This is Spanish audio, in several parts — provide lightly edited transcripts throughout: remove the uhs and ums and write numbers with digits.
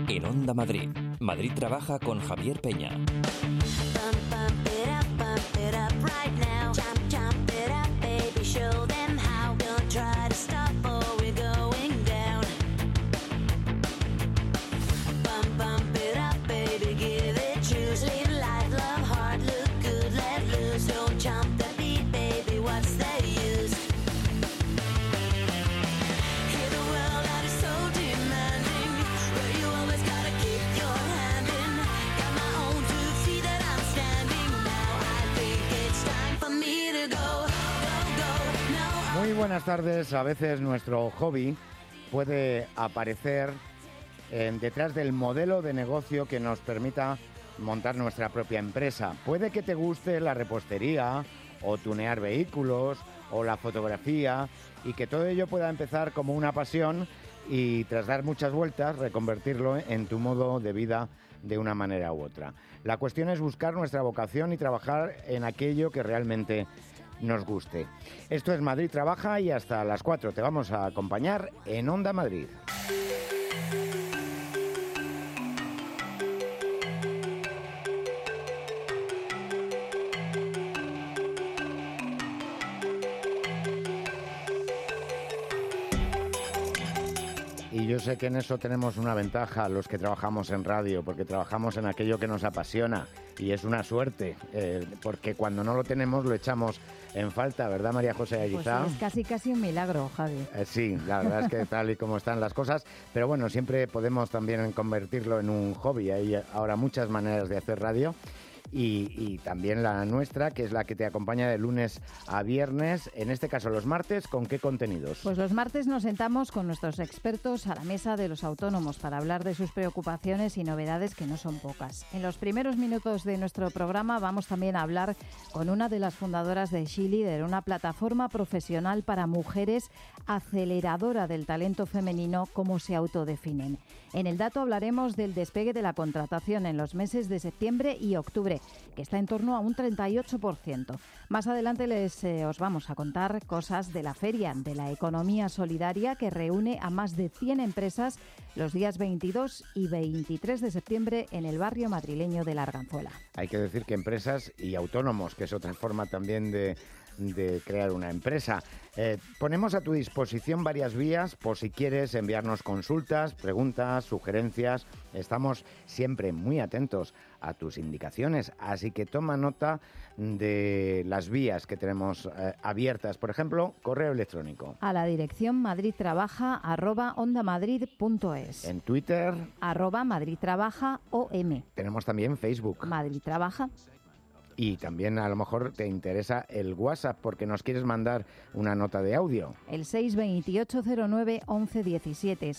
En Onda Madrid. Madrid trabaja con Javier Peña. Muy buenas tardes. A veces nuestro hobby puede aparecer detrás del modelo de negocio que nos permita montar nuestra propia empresa. Puede que te guste la repostería o tunear vehículos o la fotografía y que todo ello pueda empezar como una pasión y tras dar muchas vueltas reconvertirlo en tu modo de vida de una manera u otra. La cuestión es buscar nuestra vocación y trabajar en aquello que realmente nos guste. Esto es Madrid Trabaja y hasta las 4 te vamos a acompañar en Onda Madrid. Y yo sé que en eso tenemos una ventaja los que trabajamos en radio, porque trabajamos en aquello que nos apasiona y es una suerte, porque cuando no lo tenemos lo echamos en falta, ¿verdad, María José Ayllizá? Pues es casi un milagro, Javi. Sí, la verdad es que tal y como están las cosas, pero bueno, siempre podemos también convertirlo en un hobby. Hay ahora muchas maneras de hacer radio. Y también la nuestra, que es la que te acompaña de lunes a viernes, en este caso los martes, ¿con qué contenidos? Pues los martes nos sentamos con nuestros expertos a la mesa de los autónomos para hablar de sus preocupaciones y novedades, que no son pocas. En los primeros minutos de nuestro programa vamos también a hablar con una de las fundadoras de She-Leader, una plataforma profesional para mujeres aceleradora del talento femenino, como se autodefinen. En el dato hablaremos del despegue de la contratación en los meses de septiembre y octubre, que está en torno a un 38%. Más adelante os vamos a contar cosas de la Feria de la Economía Solidaria, que reúne a más de 100 empresas los días 22 y 23 de septiembre en el barrio madrileño de la Arganzuela. Hay que decir que empresas y autónomos, que es otra forma también de crear una empresa. Ponemos a tu disposición varias vías por si quieres enviarnos consultas, preguntas, sugerencias. Estamos siempre muy atentos a tus indicaciones, así que toma nota de las vías que tenemos abiertas. Por ejemplo, correo electrónico. A la dirección madridtrabaja@ondamadrid.es. En Twitter. @madridtrabajaom. Tenemos también Facebook. Madrid Trabaja. Y también a lo mejor te interesa el WhatsApp porque nos quieres mandar una nota de audio. El 628091117,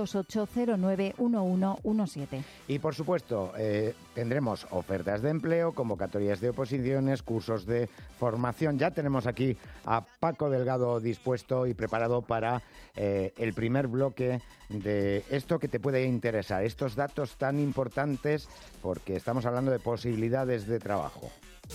628091117. Y por supuesto, tendremos ofertas de empleo, convocatorias de oposiciones, cursos de formación. Ya tenemos aquí a Paco Delgado dispuesto y preparado para el primer bloque de esto que te puede interesar, estos datos tan importantes, porque estamos hablando de posibilidades de trabajo.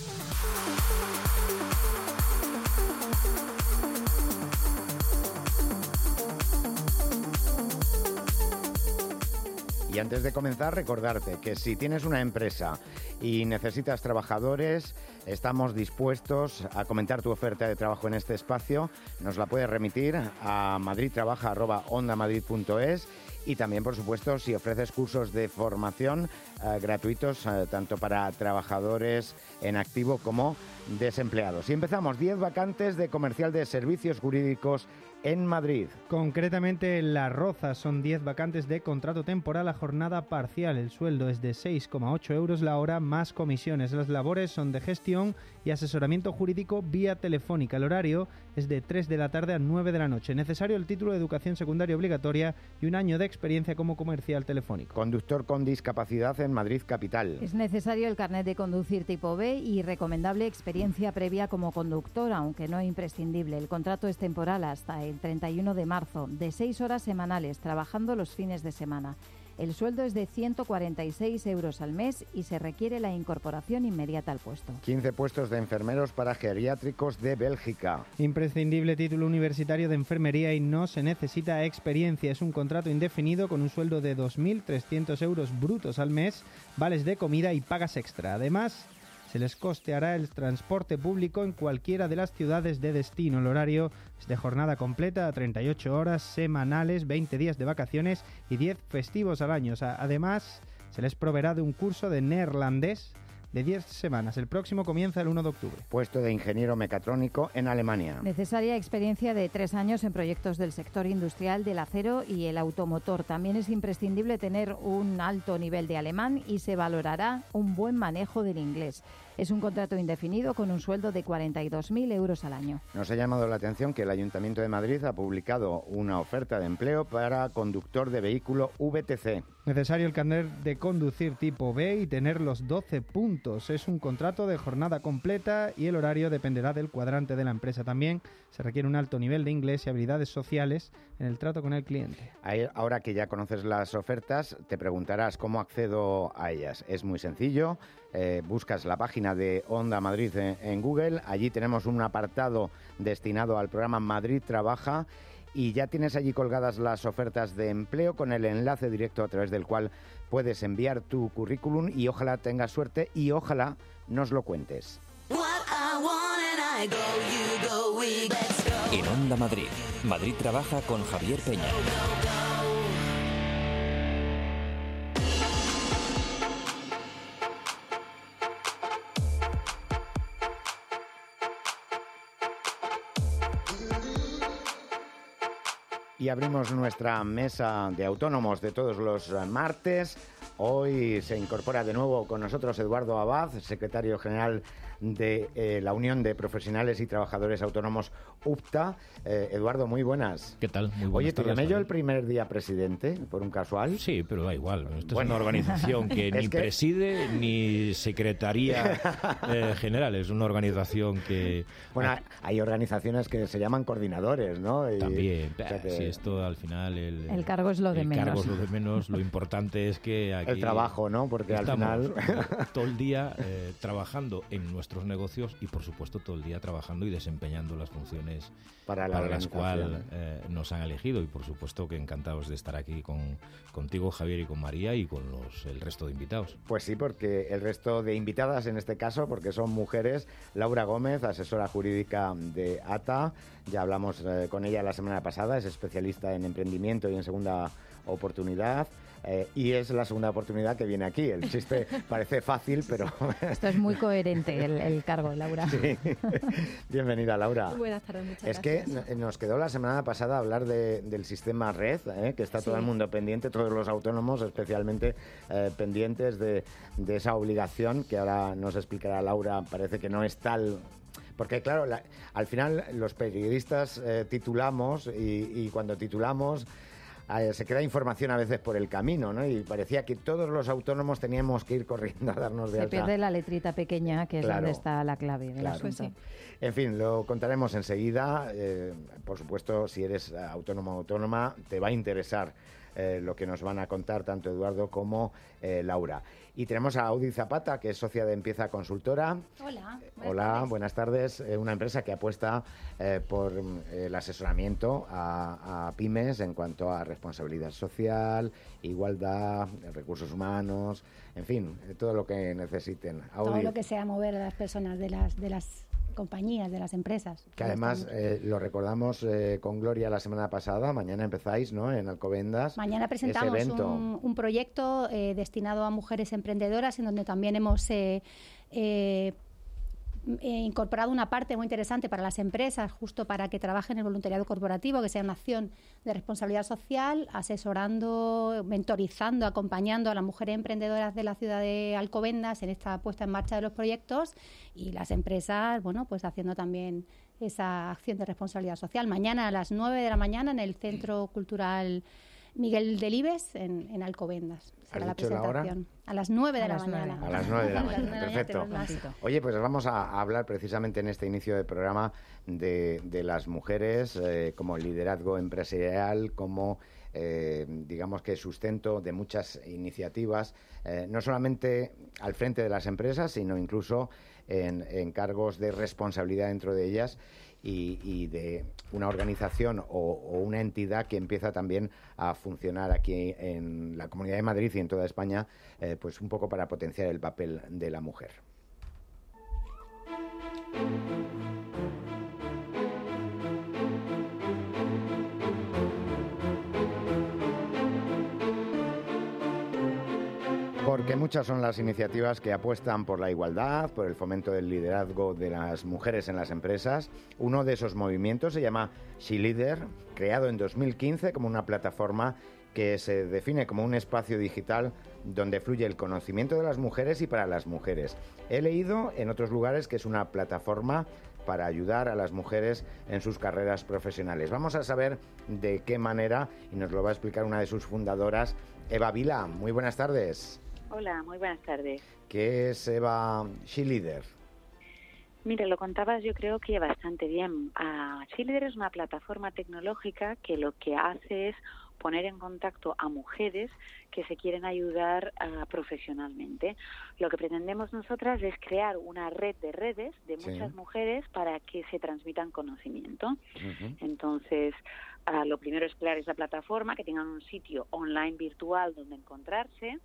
Y antes de comenzar, recordarte que si tienes una empresa y necesitas trabajadores, estamos dispuestos a comentar tu oferta de trabajo en este espacio. Nos la puedes remitir a madridtrabaja@ondamadrid.es. Y también, por supuesto, si ofreces cursos de formación gratuitos, tanto para trabajadores en activo como desempleados. Y empezamos, 10 vacantes de comercial de servicios jurídicos en Madrid. Concretamente en Las Rozas son 10 vacantes de contrato temporal a jornada parcial. El sueldo es de 6,8 euros la hora más comisiones. Las labores son de gestión y asesoramiento jurídico vía telefónica. El horario es de 3 de la tarde a 9 de la noche. Necesario el título de educación secundaria obligatoria y un año de experiencia como comercial telefónico. Conductor con discapacidad en Madrid capital. Es necesario el carnet de conducir tipo B y recomendable experiencia previa como conductor, aunque no imprescindible. El contrato es temporal hasta el 31 de marzo, de 6 horas semanales, trabajando los fines de semana. El sueldo es de 146 euros al mes y se requiere la incorporación inmediata al puesto. 15 puestos de enfermeros para geriátricos de Bélgica. Imprescindible título universitario de enfermería y no se necesita experiencia. Es un contrato indefinido con un sueldo de 2.300 euros brutos al mes, vales de comida y pagas extra. Además, se les costeará el transporte público en cualquiera de las ciudades de destino. El horario es de jornada completa a 38 horas semanales, 20 días de vacaciones y 10 festivos al año. Además, se les proveerá de un curso de neerlandés de 10 semanas. El próximo comienza el 1 de octubre. Puesto de ingeniero mecatrónico en Alemania. Necesaria experiencia de 3 años en proyectos del sector industrial del acero y el automotor. También es imprescindible tener un alto nivel de alemán y se valorará un buen manejo del inglés. Es un contrato indefinido con un sueldo de 42.000 euros al año. Nos ha llamado la atención que el Ayuntamiento de Madrid ha publicado una oferta de empleo para conductor de vehículo VTC. Necesario el carnet de conducir tipo B y tener los 12 puntos. Es un contrato de jornada completa y el horario dependerá del cuadrante de la empresa. También se requiere un alto nivel de inglés y habilidades sociales en el trato con el cliente. Ahora que ya conoces las ofertas, te preguntarás cómo accedo a ellas. Es muy sencillo. Buscas la página de Onda Madrid en Google. Allí tenemos un apartado destinado al programa Madrid Trabaja. Y ya tienes allí colgadas las ofertas de empleo con el enlace directo a través del cual puedes enviar tu currículum y ojalá tengas suerte y ojalá nos lo cuentes. En Onda Madrid, Madrid Trabaja con Javier Peña. Y abrimos nuestra mesa de autónomos de todos los martes. Hoy se incorpora de nuevo con nosotros Eduardo Abad, secretario general de la Unión de Profesionales y Trabajadores Autónomos UPTA. Eduardo, muy buenas. ¿Qué tal? Muy buenas. Oye, ¿te tardes, llamé yo el primer día presidente, por un casual? Sí, pero da igual. Esto es una organización que ni preside ni secretaría general. Es una organización que... Bueno, hay organizaciones que se llaman coordinadores, ¿no? Y, también. o sea que... Sí, esto al final... El cargo es lo de menos. El cargo es lo de menos. Lo importante es que aquí... El trabajo, ¿no? Porque al final... todo el día trabajando en nuestros negocios y, por supuesto, todo el día trabajando y desempeñando las funciones para las cuales nos han elegido. Y, por supuesto, que encantados de estar aquí contigo, Javier, y con María y con el resto de invitados. Pues sí, porque el resto de invitadas, en este caso, porque son mujeres, Laura Gómez, asesora jurídica de ATA, ya hablamos con ella la semana pasada, es especialista en emprendimiento y en segunda oportunidad. Y es la segunda oportunidad que viene aquí. El chiste parece fácil, pero... Esto es muy coherente, el cargo, Laura. Sí. Bienvenida, Laura. Buenas tardes, muchas gracias. Es que nos quedó la semana pasada hablar del sistema red, que está todo el mundo pendiente, todos los autónomos especialmente pendientes de esa obligación que ahora nos explicará Laura. Parece que no es tal... Porque, claro, al final los periodistas titulamos y cuando titulamos... se queda información a veces por el camino, ¿no? Y parecía que todos los autónomos teníamos que ir corriendo a darnos de alta. Se pierde la letrita pequeña, que es donde está la clave del asunto. Pues sí. En fin, lo contaremos enseguida. Por supuesto, si eres autónomo o autónoma, te va a interesar lo que nos van a contar tanto Eduardo como Laura. Y tenemos a Audi Zapata, que es socia de Empieza Consultora. Hola. Buenas tardes. Una empresa que apuesta por el asesoramiento a pymes en cuanto a responsabilidad social, igualdad, recursos humanos, en fin, todo lo que necesiten. Audi, todo lo que sea mover a las personas de las compañías, de las empresas. Que además lo recordamos con Gloria la semana pasada. Mañana empezáis, ¿no?, en Alcobendas. Mañana presentamos un proyecto destinado a mujeres emprendedoras en donde también hemos incorporado una parte muy interesante para las empresas, justo para que trabajen en el voluntariado corporativo, que sea una acción de responsabilidad social, asesorando, mentorizando, acompañando a las mujeres emprendedoras de la ciudad de Alcobendas en esta puesta en marcha de los proyectos, y las empresas, bueno, pues haciendo también esa acción de responsabilidad social. Mañana a las 9 de la mañana en el Centro Cultural Miguel Delibes en Alcobendas. Será la presentación. A las 9 de la mañana. A las 9 de la mañana, perfecto. Oye, pues vamos a hablar precisamente en este inicio de programa de las mujeres como liderazgo empresarial, como digamos que sustento de muchas iniciativas, no solamente al frente de las empresas, sino incluso en cargos de responsabilidad dentro de ellas y de una organización o una entidad que empieza también a funcionar aquí en la Comunidad de Madrid y en toda España, pues un poco para potenciar el papel de la mujer. Porque muchas son las iniciativas que apuestan por la igualdad, por el fomento del liderazgo de las mujeres en las empresas. Uno de esos movimientos se llama SheLeader, creado en 2015 como una plataforma que se define como un espacio digital donde fluye el conocimiento de las mujeres y para las mujeres. He leído en otros lugares que es una plataforma para ayudar a las mujeres en sus carreras profesionales. Vamos a saber de qué manera, y nos lo va a explicar una de sus fundadoras, Eva Vila. Muy buenas tardes. Hola, muy buenas tardes. ¿Qué es Eva SheLeader? Mira, lo contabas yo creo que bastante bien. SheLeader es una plataforma tecnológica que lo que hace es poner en contacto a mujeres que se quieren ayudar profesionalmente. Lo que pretendemos nosotras es crear una red de redes de muchas mujeres para que se transmitan conocimiento. Uh-huh. Entonces, lo primero es crear esa plataforma, que tengan un sitio online virtual donde encontrarse.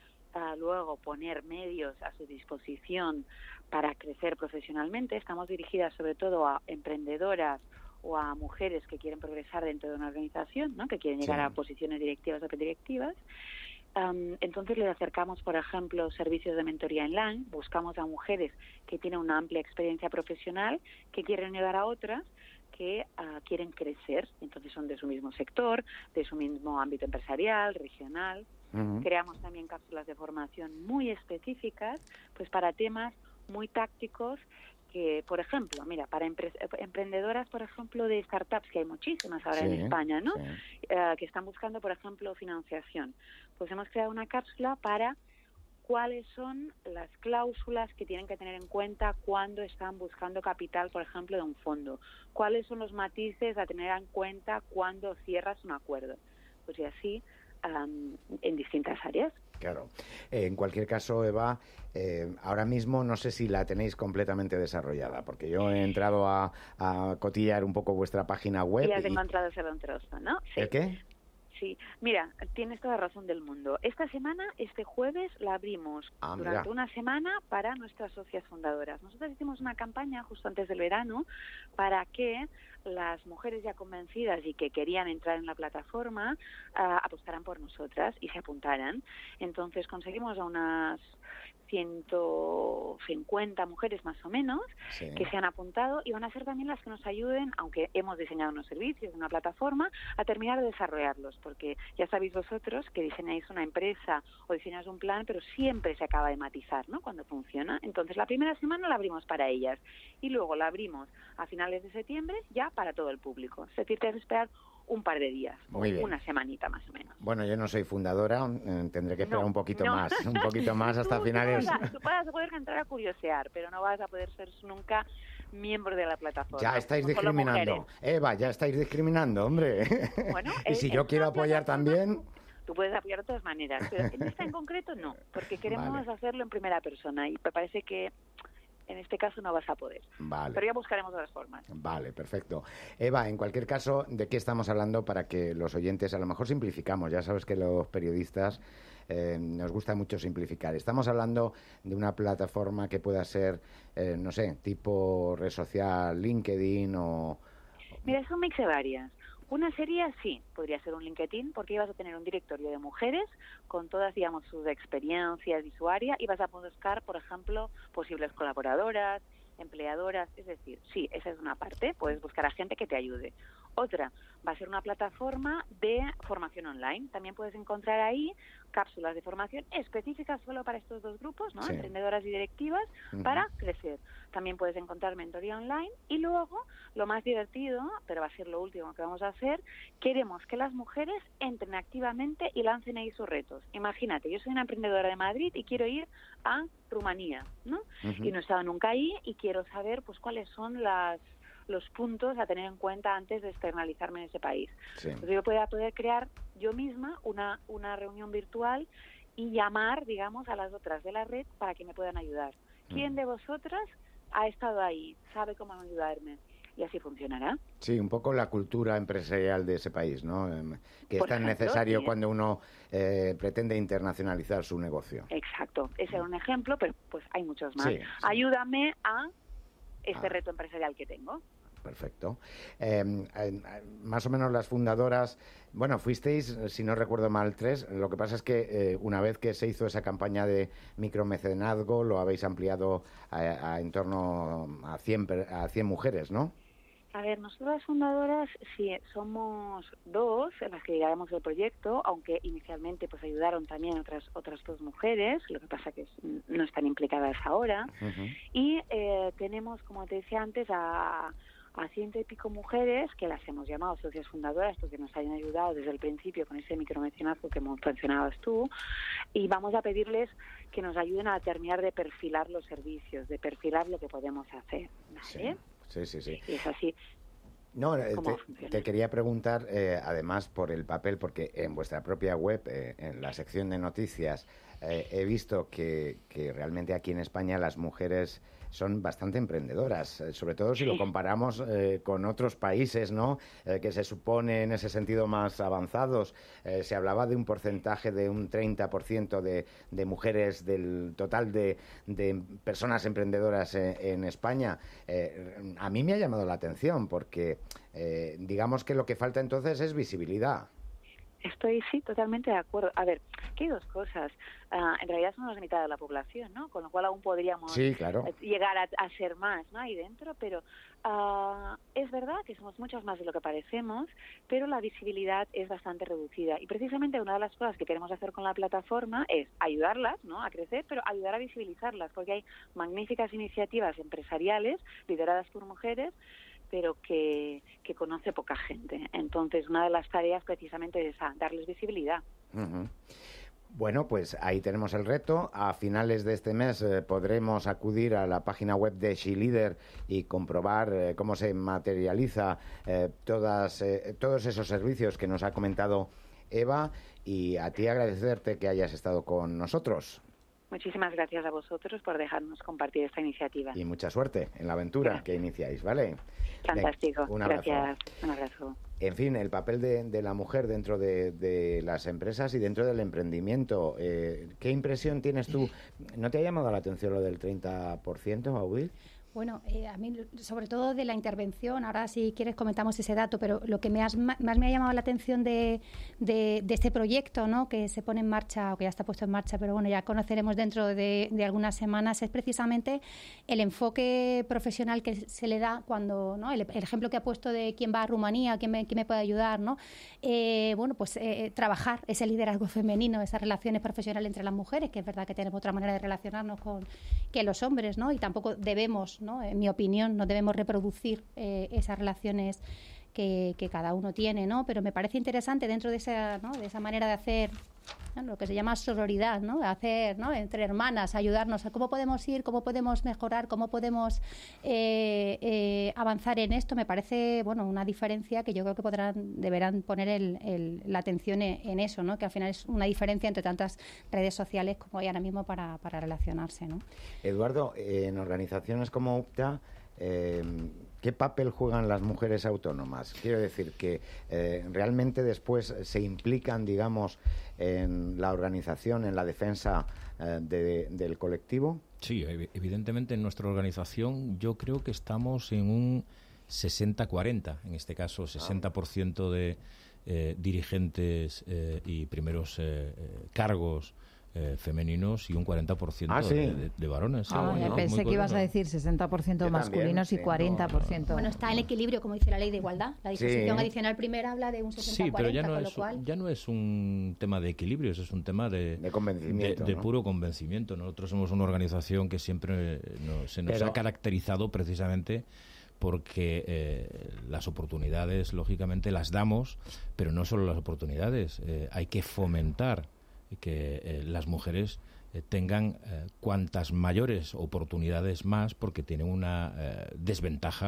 Luego poner medios a su disposición para crecer profesionalmente. Estamos dirigidas sobre todo a emprendedoras o a mujeres que quieren progresar dentro de una organización, ¿no? Que quieren llegar a posiciones directivas o directivas. Entonces les acercamos, por ejemplo, servicios de mentoría online. Buscamos a mujeres que tienen una amplia experiencia profesional, que quieren llegar a otras que quieren crecer. Entonces son de su mismo sector, de su mismo ámbito empresarial, regional. Uh-huh. Creamos también cápsulas de formación muy específicas, pues para temas muy tácticos que, por ejemplo, mira, para emprendedoras, por ejemplo, de startups, que hay muchísimas ahora en España, ¿no? Que están buscando, por ejemplo, financiación. Pues hemos creado una cápsula para cuáles son las cláusulas que tienen que tener en cuenta cuando están buscando capital, por ejemplo, de un fondo. Cuáles son los matices a tener en cuenta cuando cierras un acuerdo. Pues y así en distintas áreas. Claro. En cualquier caso, Eva, ahora mismo no sé si la tenéis completamente desarrollada, porque yo he entrado a cotillar un poco vuestra página web. Y has encontrado ese un trozo, ¿no? Sí. ¿El qué? Sí, mira, tienes toda razón del mundo. Esta semana, este jueves, la abrimos durante una semana para nuestras socias fundadoras. Nosotros hicimos una campaña justo antes del verano para que las mujeres ya convencidas y que querían entrar en la plataforma apostaran por nosotras y se apuntaran. Entonces conseguimos a unas 150 mujeres más o menos que se han apuntado y van a ser también las que nos ayuden, aunque hemos diseñado unos servicios, una plataforma, a terminar de desarrollarlos, porque ya sabéis vosotros que diseñáis una empresa o diseñáis un plan, pero siempre se acaba de matizar, ¿no?, cuando funciona. Entonces la primera semana la abrimos para ellas y luego la abrimos a finales de septiembre ya para todo el público. Es decir, tienes que esperar un par de días, una semanita más o menos. Bueno, yo no soy fundadora, tendré que esperar un poquito más hasta finales. Tú vas a poder entrar a curiosear, pero no vas a poder ser nunca miembro de la plataforma. Ya estáis discriminando. Eva, ya estáis discriminando, hombre. Bueno, y si yo quiero apoyar también... Tú puedes apoyar de todas maneras, pero en esta en concreto no, porque queremos hacerlo en primera persona y me parece que en este caso no vas a poder. Vale. Pero ya buscaremos otras formas. Vale, perfecto. Eva, en cualquier caso, ¿de qué estamos hablando para que los oyentes, a lo mejor simplificamos? Ya sabes que los periodistas nos gusta mucho simplificar. Estamos hablando de una plataforma que pueda ser, no sé, tipo red social, LinkedIn o... Mira, es un mix de varias. Una sería, sí, podría ser un LinkedIn, porque ibas a tener un directorio de mujeres con todas, digamos, sus experiencias y su área, y vas a buscar, por ejemplo, posibles colaboradoras, empleadoras, es decir, sí, esa es una parte, puedes buscar a gente que te ayude. Otra va a ser una plataforma de formación online. También puedes encontrar ahí cápsulas de formación específicas solo para estos dos grupos, ¿no? Emprendedoras y directivas, para crecer. También puedes encontrar mentoría online y luego, lo más divertido, pero va a ser lo último que vamos a hacer, queremos que las mujeres entren activamente y lancen ahí sus retos. Imagínate, yo soy una emprendedora de Madrid y quiero ir a Rumanía, ¿no? Y no he estado nunca ahí y quiero saber pues cuáles son los puntos a tener en cuenta antes de externalizarme en ese país. Entonces yo voy a poder crear yo misma una reunión virtual y llamar, digamos, a las otras de la red para que me puedan ayudar. ¿Quién de vosotras ha estado ahí? ¿Sabe cómo ayudarme? Y así funcionará. Sí, un poco la cultura empresarial de ese país, ¿no? Que es tan necesario cuando uno pretende internacionalizar su negocio. Exacto. Ese era un ejemplo, pero pues hay muchos más. Sí. Ayúdame a este reto empresarial que tengo. Perfecto. Más o menos las fundadoras, bueno, fuisteis, si no recuerdo mal, 3. Lo que pasa es que una vez que se hizo esa campaña de micromecenazgo, lo habéis ampliado en torno a 100 mujeres, ¿no? A ver, nosotros las fundadoras sí somos 2 en las que lideramos el proyecto, aunque inicialmente pues ayudaron también otras 2 mujeres, lo que pasa que no están implicadas ahora. Uh-huh. Y tenemos, como te decía antes, a 100 y pico mujeres que las hemos llamado socias fundadoras porque nos han ayudado desde el principio con ese micromecenazgo que mencionabas tú, y vamos a pedirles que nos ayuden a terminar de perfilar los servicios, de perfilar lo que podemos hacer, ¿vale? Sí. Y es así. No, te quería preguntar, además, por el papel, porque en vuestra propia web, en la sección de noticias, he visto que realmente aquí en España las mujeres son bastante emprendedoras, sobre todo si lo comparamos con otros países, ¿no? Que se supone en ese sentido más avanzados. Se hablaba de un porcentaje de un 30% de mujeres del total de personas emprendedoras en España. A mí me ha llamado la atención porque digamos que lo que falta entonces es visibilidad. Estoy, sí, totalmente de acuerdo. A ver, aquí hay 2 cosas. En realidad somos la mitad de la población, ¿no? Con lo cual aún podríamos llegar a ser más, ¿no? Ahí dentro, pero es verdad que somos muchas más de lo que parecemos, pero la visibilidad es bastante reducida. Y precisamente una de las cosas que queremos hacer con la plataforma es ayudarlas, ¿no?, a crecer, pero ayudar a visibilizarlas, porque hay magníficas iniciativas empresariales lideradas por mujeres, pero que conoce poca gente. Entonces, una de las tareas precisamente es esa, darles visibilidad. Uh-huh. Bueno, pues ahí tenemos el reto. A finales de este mes podremos acudir a la página web de SheLeader y comprobar cómo se materializa todos esos servicios que nos ha comentado Eva, y a ti agradecerte que hayas estado con nosotros. Muchísimas gracias a vosotros por dejarnos compartir esta iniciativa. Y mucha suerte en la aventura que iniciáis, ¿vale? Fantástico. Un abrazo. Gracias. Un abrazo. En fin, el papel de la mujer dentro de las empresas y dentro del emprendimiento. ¿Qué impresión tienes tú? ¿No te ha llamado la atención lo del 30%, Audil? Bueno, a mí, sobre todo de la intervención, ahora si quieres comentamos ese dato, pero lo que más me ha llamado la atención de este proyecto, ¿no?, que se pone en marcha, o que ya está puesto en marcha, pero bueno, ya conoceremos dentro de algunas semanas, es precisamente el enfoque profesional que se le da cuando, ¿no?, el ejemplo que ha puesto de quién va a Rumanía, quién me puede ayudar, ¿no? Trabajar ese liderazgo femenino, esas relaciones profesionales entre las mujeres, que es verdad que tenemos otra manera de relacionarnos que los hombres, ¿no? Y tampoco debemos, ¿no?, en mi opinión, no debemos reproducir esas relaciones que cada uno tiene, ¿no? Pero me parece interesante dentro de esa, ¿no?, de esa manera de hacer, ¿no?, lo que se llama sororidad, ¿no?, de hacer, ¿no?, entre hermanas, ayudarnos a cómo podemos ir, cómo podemos mejorar, cómo podemos avanzar en esto. Me parece, bueno, una diferencia que yo creo que deberán poner la atención en eso, ¿no?, que al final es una diferencia entre tantas redes sociales como hay ahora mismo para relacionarse, ¿no? Eduardo, en organizaciones como UPTA, ¿qué papel juegan las mujeres autónomas? Quiero decir que realmente después se implican, digamos, en la organización, en la defensa del colectivo. Sí, evidentemente en nuestra organización yo creo que estamos en un 60-40, en este caso 60% de dirigentes y primeros cargos femeninos y un 40% de varones. Pensé que ibas a decir 60% masculinos y 40%. Bueno, está en equilibrio, como dice la Ley de Igualdad. La disposición adicional primera habla de un 60-40. Sí, pero ya no es un tema de equilibrio, eso es un tema de convencimiento, de puro convencimiento. Nosotros somos una organización que siempre se nos ha caracterizado precisamente porque las oportunidades, lógicamente, las damos, pero no solo las oportunidades. Hay que fomentar que las mujeres tengan cuantas mayores oportunidades más, porque tienen una desventaja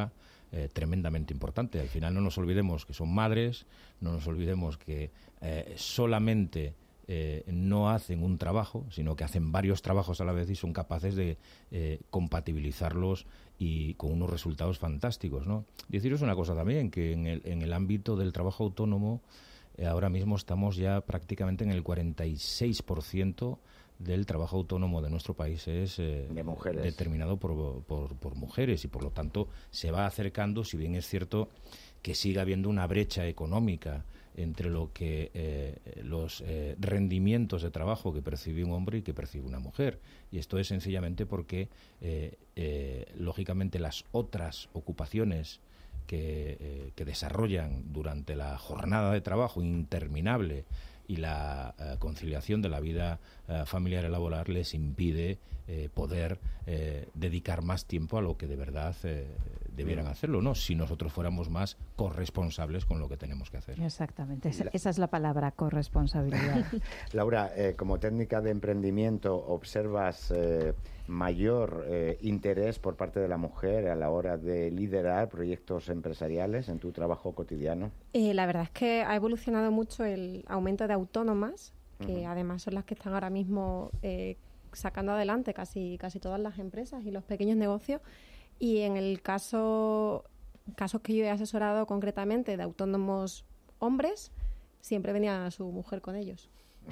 tremendamente importante. Al final no nos olvidemos que son madres, no nos olvidemos que solamente no hacen un trabajo, sino que hacen varios trabajos a la vez y son capaces de compatibilizarlos y con unos resultados fantásticos, ¿no? Deciros una cosa también, que en el ámbito del trabajo autónomo ahora mismo estamos ya prácticamente en el 46% del trabajo autónomo de nuestro país es de mujeres, determinado por mujeres, y por lo tanto se va acercando, si bien es cierto que sigue habiendo una brecha económica entre lo que los rendimientos de trabajo que percibe un hombre y que percibe una mujer. Y esto es sencillamente porque, lógicamente, las otras ocupaciones que desarrollan durante la jornada de trabajo interminable y la conciliación de la vida familiar y laboral les impide poder dedicar más tiempo a lo que de verdad debieran hacerlo, ¿no? Si nosotros fuéramos más corresponsables con lo que tenemos que hacer. Exactamente, esa es la palabra, corresponsabilidad. Laura, como técnica de emprendimiento, ¿observas mayor interés por parte de la mujer a la hora de liderar proyectos empresariales en tu trabajo cotidiano? La verdad es que ha evolucionado mucho el aumento de autónomas, que además son las que están ahora mismo sacando adelante casi todas las empresas y los pequeños negocios. Y en el casos que yo he asesorado concretamente de autónomos hombres, siempre venía su mujer con ellos.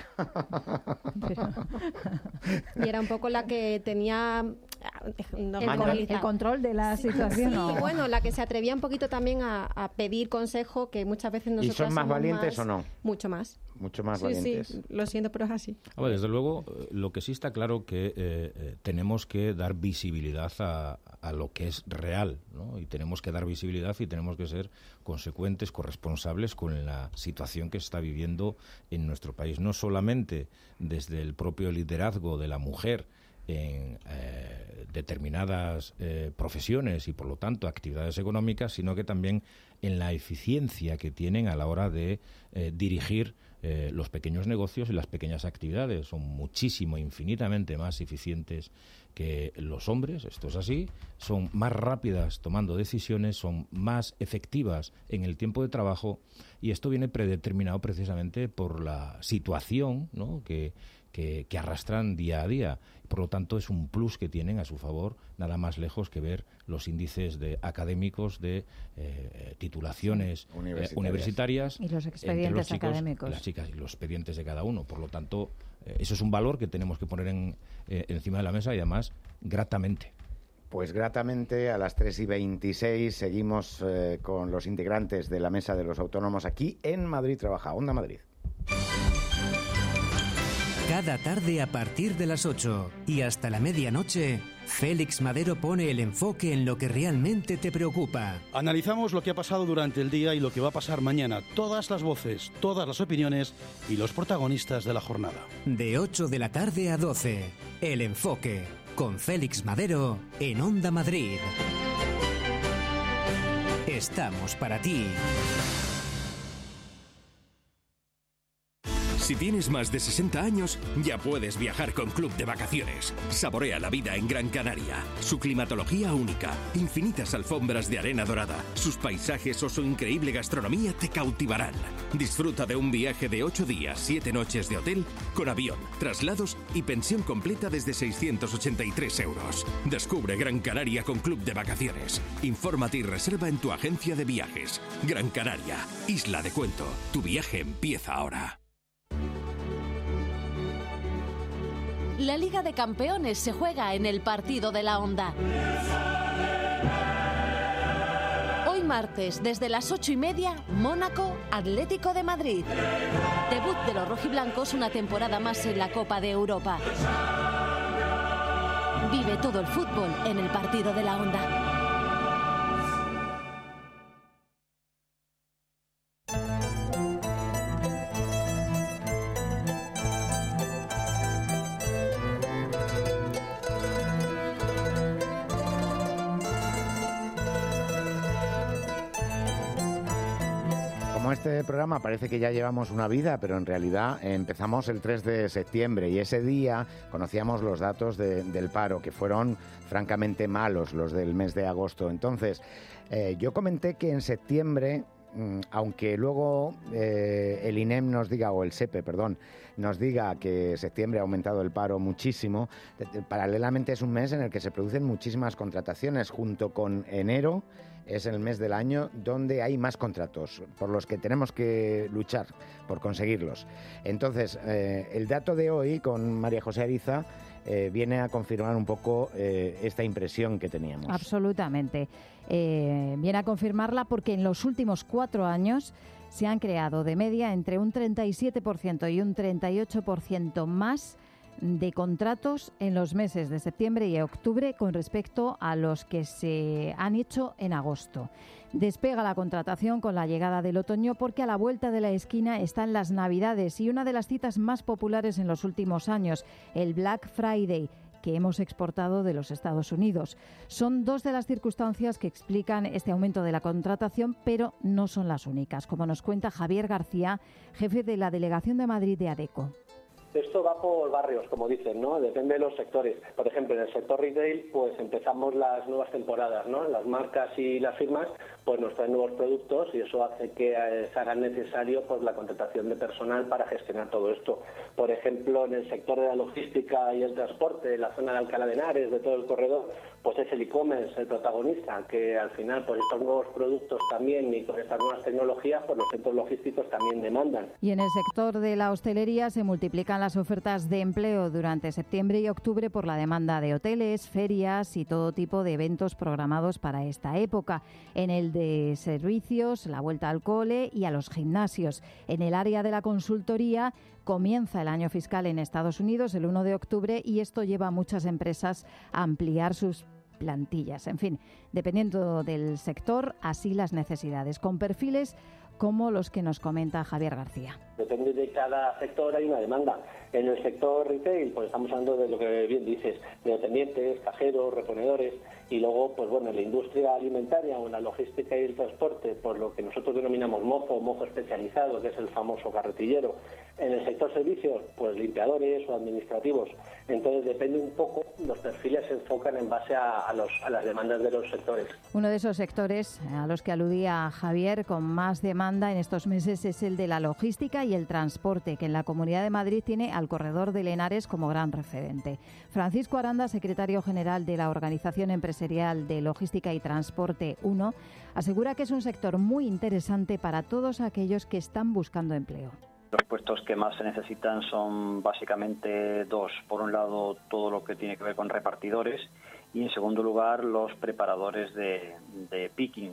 Y era un poco la que tenía el control de la situación. Sí, bueno, la que se atrevía un poquito también a pedir consejo, que muchas veces nosotros ¿Y son más valientes o no? Mucho más. Mucho más valientes. Sí, lo siento, pero es así. Desde luego, lo que sí está claro que tenemos que dar visibilidad a lo que es real, ¿no? Y tenemos que dar visibilidad y tenemos que ser consecuentes, corresponsables con la situación que se está viviendo en nuestro país. No solamente desde el propio liderazgo de la mujer en determinadas profesiones y, por lo tanto, actividades económicas, sino que también en la eficiencia que tienen a la hora de dirigir los pequeños negocios y las pequeñas actividades. Son muchísimo, infinitamente más eficientes que los hombres, esto es así, son más rápidas tomando decisiones, son más efectivas en el tiempo de trabajo, y esto viene predeterminado precisamente por la situación, ¿no?, que arrastran día a día. Por lo tanto, es un plus que tienen a su favor, nada más lejos que ver los índices académicos de titulaciones universitarias y los expedientes entre los chicos, académicos, las chicas, y los expedientes de cada uno. Por lo tanto, eso es un valor que tenemos que poner encima de la mesa, y además gratamente. Pues gratamente, a las 3:26 seguimos con los integrantes de la Mesa de los Autónomos aquí en Madrid Trabaja, Onda Madrid. Cada tarde a partir de las 8 y hasta la medianoche, Félix Madero pone el enfoque en lo que realmente te preocupa. Analizamos lo que ha pasado durante el día y lo que va a pasar mañana. Todas las voces, todas las opiniones y los protagonistas de la jornada. De 8 de la tarde a 12, El Enfoque, con Félix Madero en Onda Madrid. Estamos para ti. Si tienes más de 60 años, ya puedes viajar con Club de Vacaciones. Saborea la vida en Gran Canaria. Su climatología única, infinitas alfombras de arena dorada, sus paisajes o su increíble gastronomía te cautivarán. Disfruta de un viaje de 8 días, 7 noches de hotel, con avión, traslados y pensión completa desde 683 euros. Descubre Gran Canaria con Club de Vacaciones. Infórmate y reserva en tu agencia de viajes. Gran Canaria, Isla de Cuento. Tu viaje empieza ahora. La Liga de Campeones se juega en el partido de la Onda. Hoy martes, desde las 8:30, Mónaco, Atlético de Madrid. Debut de los rojiblancos, una temporada más en la Copa de Europa. Vive todo el fútbol en el partido de la Onda. como este programa parece que ya llevamos una vida, pero en realidad empezamos el 3 de septiembre y ese día conocíamos los datos del paro, que fueron francamente malos los del mes de agosto. Entonces, yo comenté que en septiembre, aunque luego el INEM nos diga, o el SEPE, perdón, nos diga que septiembre ha aumentado el paro muchísimo, paralelamente es un mes en el que se producen muchísimas contrataciones, junto con enero. Es el mes del año donde hay más contratos, por los que tenemos que luchar por conseguirlos. Entonces, el dato de hoy con María José Ariza viene a confirmar un poco esta impresión que teníamos. Absolutamente. Viene a confirmarla porque en los últimos 4 años se han creado de media entre un 37% y un 38% más de contratos en los meses de septiembre y octubre con respecto a los que se han hecho en agosto. Despega la contratación con la llegada del otoño porque a la vuelta de la esquina están las Navidades y una de las citas más populares en los últimos años, el Black Friday, que hemos exportado de los Estados Unidos. Son 2 de las circunstancias que explican este aumento de la contratación, pero no son las únicas, como nos cuenta Javier García, jefe de la Delegación de Madrid de ADECO. Esto va por barrios, como dicen, ¿no? Depende de los sectores. Por ejemplo, en el sector retail, pues empezamos las nuevas temporadas, ¿no? Las marcas y las firmas, pues nos traen nuevos productos y eso hace que se haga necesario pues la contratación de personal para gestionar todo esto. Por ejemplo, en el sector de la logística y el transporte, en la zona de Alcalá de Henares, de todo el corredor, pues es el e-commerce el protagonista, que al final, pues estos nuevos productos también y con estas nuevas tecnologías, pues los centros logísticos también demandan. Y en el sector de la hostelería se multiplican las ofertas de empleo durante septiembre y octubre por la demanda de hoteles, ferias y todo tipo de eventos programados para esta época. En el de servicios, la vuelta al cole y a los gimnasios. En el área de la consultoría comienza el año fiscal en Estados Unidos el 1 de octubre y esto lleva a muchas empresas a ampliar sus plantillas. En fin, dependiendo del sector, así las necesidades, con perfiles como los que nos comenta Javier García. Depende de cada sector, hay una demanda. En el sector retail, pues estamos hablando de lo que bien dices, de dependientes, cajeros, reponedores, y luego, pues bueno, en la industria alimentaria o en la logística y el transporte, por lo que nosotros denominamos mozo especializado, que es el famoso carretillero. En el sector servicios, pues limpiadores o administrativos. Entonces depende un poco, los perfiles se enfocan en base a las demandas de los sectores. Uno de esos sectores a los que aludía Javier con más demanda en estos meses es el de la logística y el transporte, que en la Comunidad de Madrid tiene al corredor de Henares como gran referente. Francisco Aranda, secretario general de la Organización Empresarial de Logística y Transporte 1, asegura que es un sector muy interesante para todos aquellos que están buscando empleo. Los puestos que más se necesitan son básicamente 2. Por un lado, todo lo que tiene que ver con repartidores y, en segundo lugar, los preparadores de picking.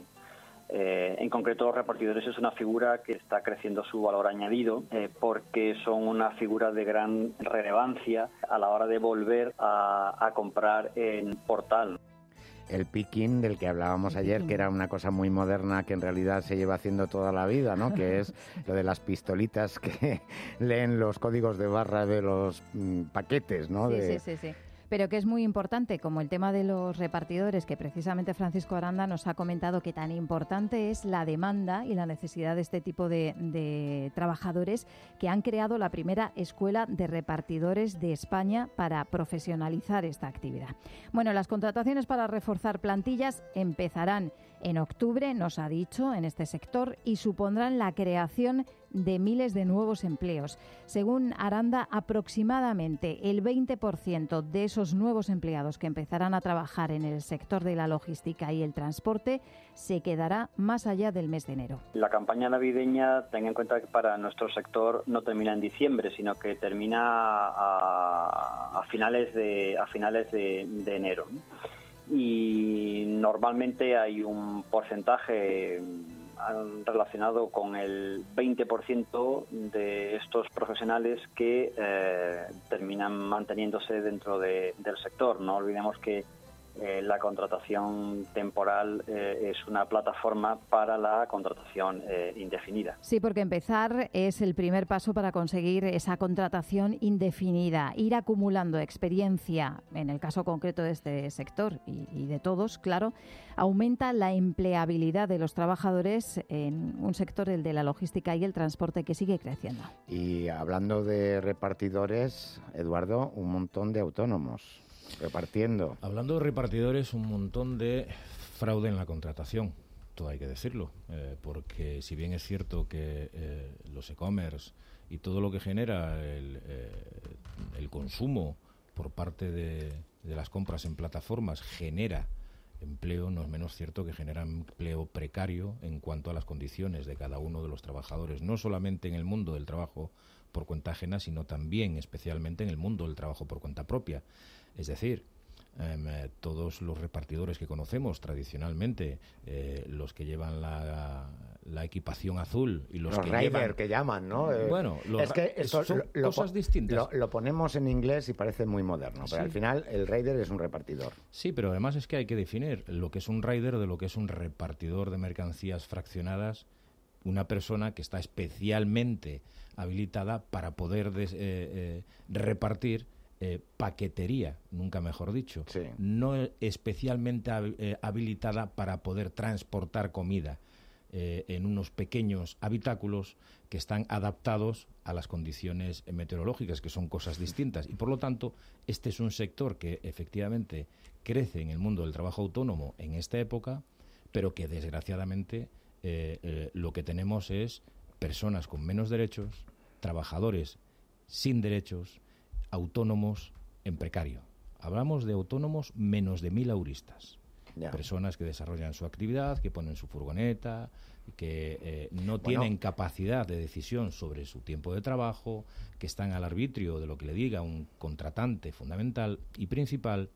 En concreto, los repartidores es una figura que está creciendo su valor añadido porque son una figura de gran relevancia a la hora de volver a comprar en portal. El picking del que hablábamos ayer, que era una cosa muy moderna que en realidad se lleva haciendo toda la vida, ¿no? Que es lo de las pistolitas que leen los códigos de barra de los paquetes, ¿no? Sí. Pero que es muy importante, como el tema de los repartidores, que precisamente Francisco Aranda nos ha comentado que tan importante es la demanda y la necesidad de este tipo de trabajadores, que han creado la primera escuela de repartidores de España para profesionalizar esta actividad. Bueno, las contrataciones para reforzar plantillas empezarán en octubre, nos ha dicho, en este sector, y supondrán la creación de miles de nuevos empleos. Según Aranda, aproximadamente el 20% de esos nuevos empleados que empezarán a trabajar en el sector de la logística y el transporte se quedará más allá del mes de enero. La campaña navideña, ten en cuenta que para nuestro sector no termina en diciembre, sino que termina a finales de enero. Y normalmente hay un porcentaje relacionado con el 20% de estos profesionales que terminan manteniéndose dentro del sector. No olvidemos que la contratación temporal es una plataforma para la contratación indefinida. Sí, porque empezar es el primer paso para conseguir esa contratación indefinida, ir acumulando experiencia, en el caso concreto de este sector y de todos, claro, aumenta la empleabilidad de los trabajadores en un sector, el de la logística y el transporte, que sigue creciendo. Y hablando de repartidores, Eduardo, un montón de autónomos repartiendo. Hablando de repartidores, un montón de fraude en la contratación, todo hay que decirlo, porque si bien es cierto que los e-commerce y todo lo que genera el consumo por parte de las compras en plataformas genera empleo, no es menos cierto que genera empleo precario en cuanto a las condiciones de cada uno de los trabajadores, no solamente en el mundo del trabajo por cuenta ajena, sino también especialmente en el mundo del trabajo por cuenta propia. Es decir, todos los repartidores que conocemos tradicionalmente, los que llevan la equipación azul y los que rider llevan, que llaman, ¿no? Bueno, es que esto son cosas distintas. Lo ponemos en inglés y parece muy moderno, pero sí. Al final el rider es un repartidor. Sí, pero además es que hay que definir lo que es un rider de lo que es un repartidor de mercancías fraccionadas, una persona que está especialmente habilitada para poder repartir paquetería, nunca mejor dicho, sí. No especialmente habilitada para poder transportar comida en unos pequeños habitáculos que están adaptados a las condiciones meteorológicas, que son cosas distintas. Y por lo tanto, este es un sector que efectivamente crece en el mundo del trabajo autónomo en esta época, pero que desgraciadamente lo que tenemos es personas con menos derechos, trabajadores sin derechos, autónomos en precario. Hablamos de autónomos menos de 1.000 euristas. Ya. Personas que desarrollan su actividad, que ponen su furgoneta, que no tienen capacidad de decisión sobre su tiempo de trabajo, que están al arbitrio de lo que le diga un contratante fundamental y principal,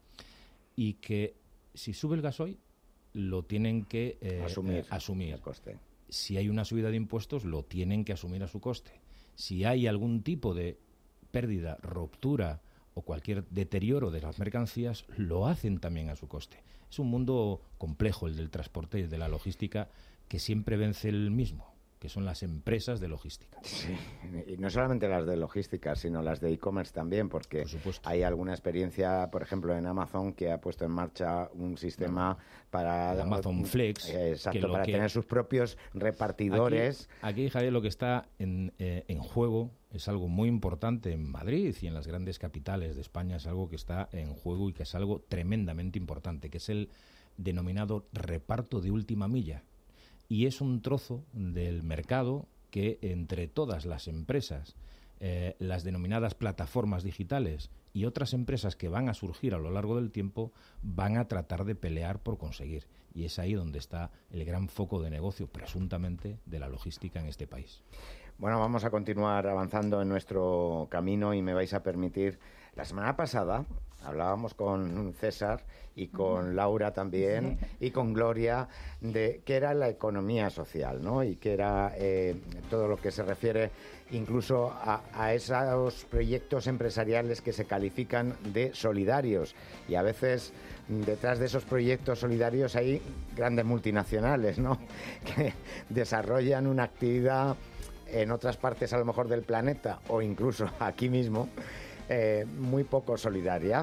y que si sube el gasoil lo tienen que asumir. El coste. Si hay una subida de impuestos, lo tienen que asumir a su coste. Si hay algún tipo de pérdida, ruptura o cualquier deterioro de las mercancías, lo hacen también a su coste. Es un mundo complejo el del transporte y el de la logística, que siempre vence el mismo, que son las empresas de logística. Sí, y no solamente las de logística, sino las de e-commerce también, porque hay alguna experiencia, por ejemplo, en Amazon, que ha puesto en marcha un sistema para... Amazon Flex. Exacto, para tener sus propios repartidores. Aquí, Javier, lo que está en juego es algo muy importante en Madrid y en las grandes capitales de España, es algo que está en juego y que es algo tremendamente importante, que es el denominado reparto de última milla. Y es un trozo del mercado que entre todas las empresas, las denominadas plataformas digitales y otras empresas que van a surgir a lo largo del tiempo, van a tratar de pelear por conseguir. Y es ahí donde está el gran foco de negocio, presuntamente, de la logística en este país. Bueno, vamos a continuar avanzando en nuestro camino y me vais a permitir... La semana pasada hablábamos con César y con Laura también y con Gloria de qué era la economía social, ¿no? Y qué era todo lo que se refiere incluso a esos proyectos empresariales que se califican de solidarios. Y a veces detrás de esos proyectos solidarios hay grandes multinacionales, ¿no? Que desarrollan una actividad en otras partes a lo mejor del planeta o incluso aquí mismo, muy poco solidaria.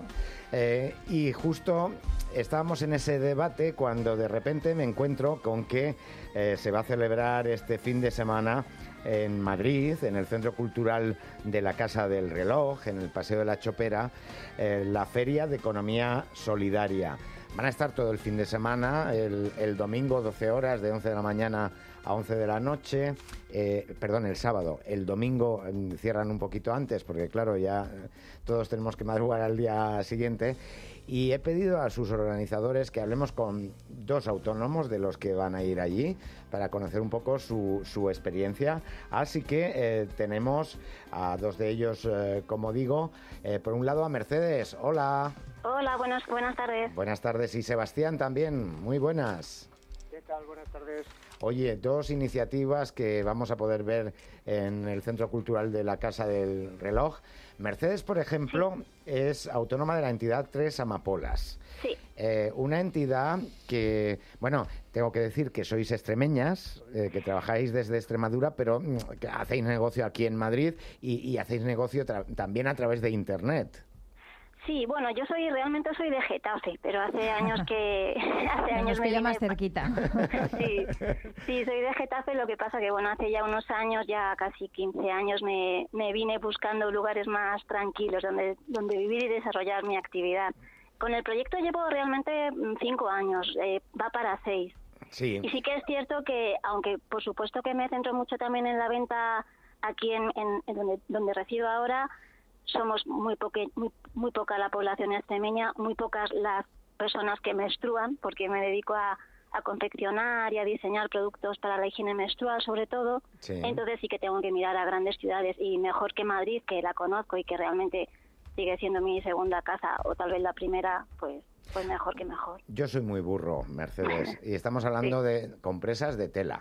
Y justo estábamos en ese debate cuando de repente me encuentro con que se va a celebrar este fin de semana en Madrid, en el Centro Cultural de la Casa del Reloj, en el Paseo de la Chopera, la Feria de Economía Solidaria. Van a estar todo el fin de semana, el domingo 12 horas, de 11 de la mañana a 11 de la noche, el sábado. El domingo cierran un poquito antes, porque claro, ya todos tenemos que madrugar al día siguiente. Y he pedido a sus organizadores que hablemos con dos autónomos de los que van a ir allí para conocer un poco su experiencia. Así que tenemos a dos de ellos, como digo. Por un lado a Mercedes. Hola. Hola, buenas tardes. Buenas tardes. Y Sebastián también. Muy buenas. ¿Qué tal? Buenas tardes. Oye, 2 iniciativas que vamos a poder ver en el Centro Cultural de la Casa del Reloj. Mercedes, por ejemplo, es autónoma de la entidad Tres Amapolas. Sí. Una entidad que, bueno, tengo que decir que sois extremeñas, que trabajáis desde Extremadura, pero que hacéis negocio aquí en Madrid y hacéis negocio también a través de Internet. Sí, bueno, yo realmente soy de Getafe, pero hace años que... Nos pilla más cerquita. Sí, soy de Getafe, lo que pasa que, bueno, hace ya unos años, ya casi 15 años, me vine buscando lugares más tranquilos donde vivir y desarrollar mi actividad. Con el proyecto llevo realmente 5 años, va para 6. Sí. Y sí que es cierto que, aunque por supuesto que me centro mucho también en la venta aquí en donde resido ahora, somos muy poca la población extremeña, muy pocas las personas que menstruan, porque me dedico a confeccionar y a diseñar productos para la higiene menstrual sobre todo. Sí. Entonces sí que tengo que mirar a grandes ciudades, y mejor que Madrid, que la conozco y que realmente sigue siendo mi segunda casa, o tal vez la primera, pues mejor que mejor. Yo soy muy burro, Mercedes, y estamos hablando de compresas de tela.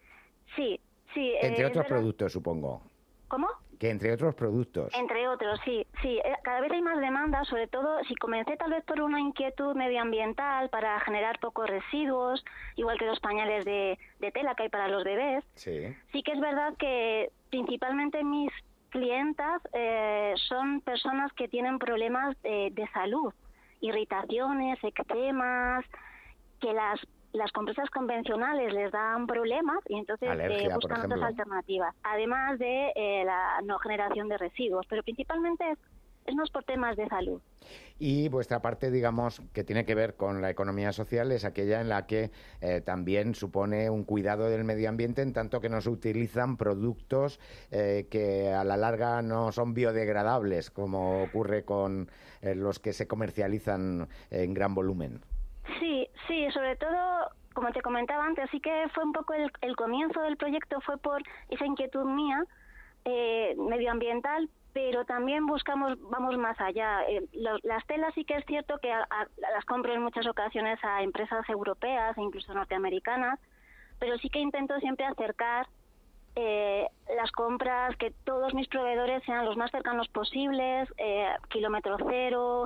Sí. Entre otros productos, supongo. ¿Cómo? Que entre otros productos. Entre otros, sí. Cada vez hay más demanda, sobre todo si comencé tal vez por una inquietud medioambiental para generar pocos residuos, igual que los pañales de tela que hay para los bebés. Sí. Sí que es verdad que principalmente mis clientas son personas que tienen problemas de salud, irritaciones, eczemas, que las compresas convencionales les dan problemas, y entonces buscan otras alternativas, además de la no generación de residuos, pero principalmente es más por temas de salud. Y vuestra parte, digamos, que tiene que ver con la economía social, es aquella en la que también supone un cuidado del medio ambiente, en tanto que no se utilizan productos que a la larga no son biodegradables, como ocurre con los que se comercializan en gran volumen. Sí, sobre todo, como te comentaba antes, sí que fue un poco el comienzo del proyecto, fue por esa inquietud mía medioambiental, pero también vamos más allá. Las telas sí que es cierto que las compro en muchas ocasiones a empresas europeas e incluso norteamericanas, pero sí que intento siempre acercar las compras, que todos mis proveedores sean los más cercanos posibles, kilómetro cero.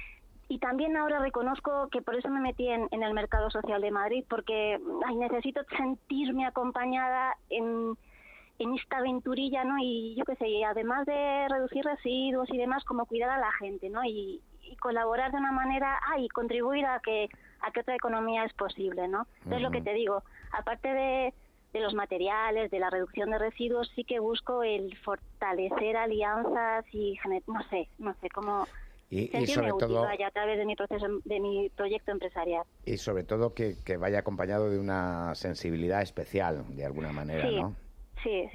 Y también ahora reconozco que por eso me metí en el mercado social de Madrid, porque necesito sentirme acompañada en esta aventurilla, ¿no? Y yo qué sé, y además de reducir residuos y demás, como cuidar a la gente, ¿no? Y colaborar de una manera, y contribuir a que otra economía es posible, ¿no? Entonces, lo que te digo, aparte de los materiales, de la reducción de residuos, sí que busco el fortalecer alianzas y, no sé cómo... Y sobre todo a través de mi proyecto empresarial. Y sobre todo que vaya acompañado de una sensibilidad especial, de alguna manera, ¿no? Sí.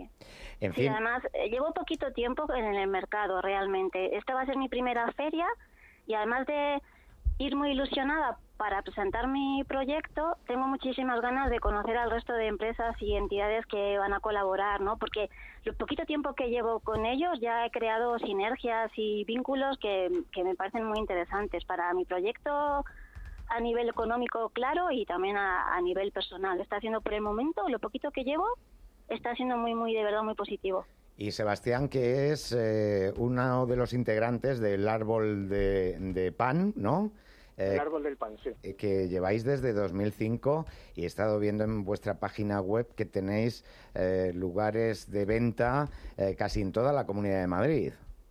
En fin. Además, llevo poquito tiempo en el mercado, realmente. Esta va a ser mi primera feria, y además de ir muy ilusionada para presentar mi proyecto, tengo muchísimas ganas de conocer al resto de empresas y entidades que van a colaborar, ¿no? Porque el poquito tiempo que llevo con ellos ya he creado sinergias y vínculos que me parecen muy interesantes para mi proyecto a nivel económico, claro, y también a nivel personal. Está siendo por el momento, lo poquito que llevo, está siendo muy, de verdad, muy positivo. Y Sebastián, que es uno de los integrantes del Árbol de Pan, ¿no? El Árbol del Pan, sí. Que lleváis desde 2005, y he estado viendo en vuestra página web que tenéis lugares de venta casi en toda la Comunidad de Madrid.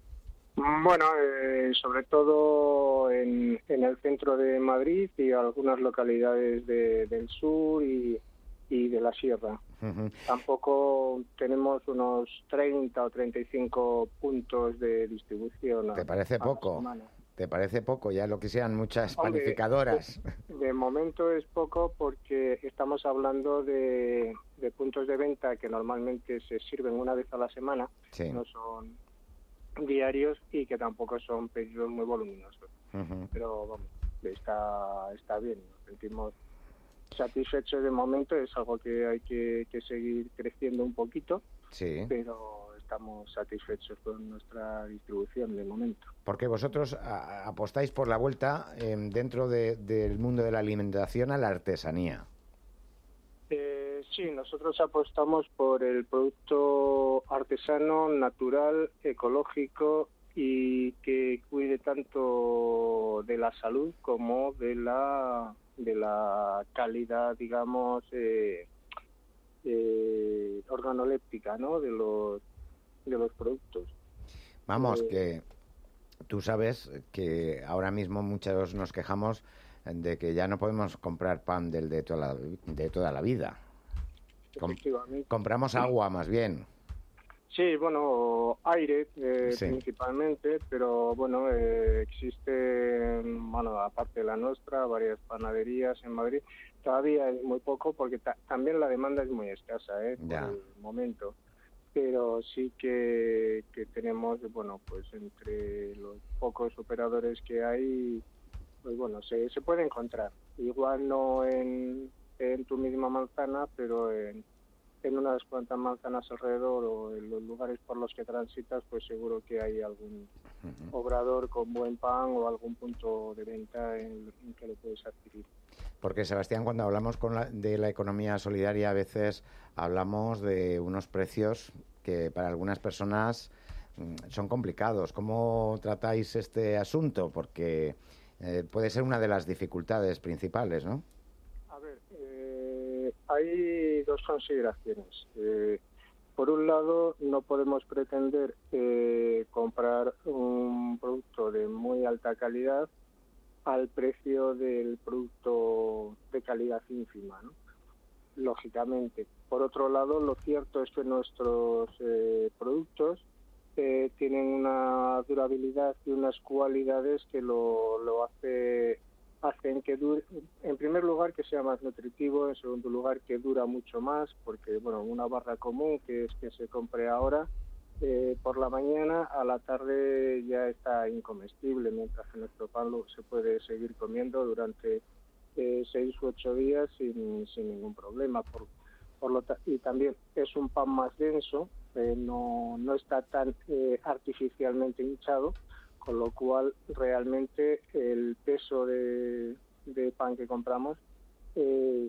Bueno, sobre todo en el centro de Madrid y algunas localidades del sur y de la sierra. Uh-huh. Tampoco tenemos unos 30 o 35 puntos de distribución. ¿Te parece poco? ¿Te parece poco? Ya lo que sean muchas panificadoras. De momento es poco, porque estamos hablando de puntos de venta que normalmente se sirven una vez a la semana, sí. No son diarios, y que tampoco son pedidos muy voluminosos. Uh-huh. Pero vamos, está bien, nos sentimos satisfechos de momento. Es algo que hay que seguir creciendo un poquito, sí. Pero estamos satisfechos con nuestra distribución de momento. Porque vosotros apostáis por la vuelta dentro del mundo de la alimentación a la artesanía. Sí, nosotros apostamos por el producto artesano, natural, ecológico y que cuide tanto de la salud como de la calidad, digamos, organoléptica, ¿no? de los productos. Vamos, que tú sabes que ahora mismo muchos nos quejamos de que ya no podemos comprar pan de toda la vida. Compramos agua, más bien. Sí, bueno, aire principalmente, pero bueno, existen, bueno, aparte de la nuestra, varias panaderías en Madrid. Todavía es muy poco porque también la demanda es muy escasa, por el momento. Pero sí que tenemos, bueno, pues entre los pocos operadores que hay, pues bueno, se puede encontrar. Igual no en tu misma manzana, pero en unas cuantas manzanas alrededor o en los lugares por los que transitas, pues seguro que hay algún obrador con buen pan o algún punto de venta en que lo puedes adquirir. Porque, Sebastián, cuando hablamos de la economía solidaria, a veces hablamos de unos precios que para algunas personas son complicados. ¿Cómo tratáis este asunto? Porque puede ser una de las dificultades principales, ¿no? A ver, hay dos consideraciones. Por un lado, no podemos pretender comprar un producto de muy alta calidad al precio del producto de calidad ínfima, ¿no? Lógicamente. Por otro lado, lo cierto es que nuestros productos tienen una durabilidad y unas cualidades que lo hacen que dure, en primer lugar, que sea más nutritivo, en segundo lugar, que dura mucho más, porque bueno, una barra común que es que se compre ahora, por la mañana, a la tarde ya está incomestible, mientras que nuestro pan se puede seguir comiendo durante 6 u 8 días sin ningún problema. Y también es un pan más denso, no está tan artificialmente hinchado, con lo cual realmente el peso de pan que compramos es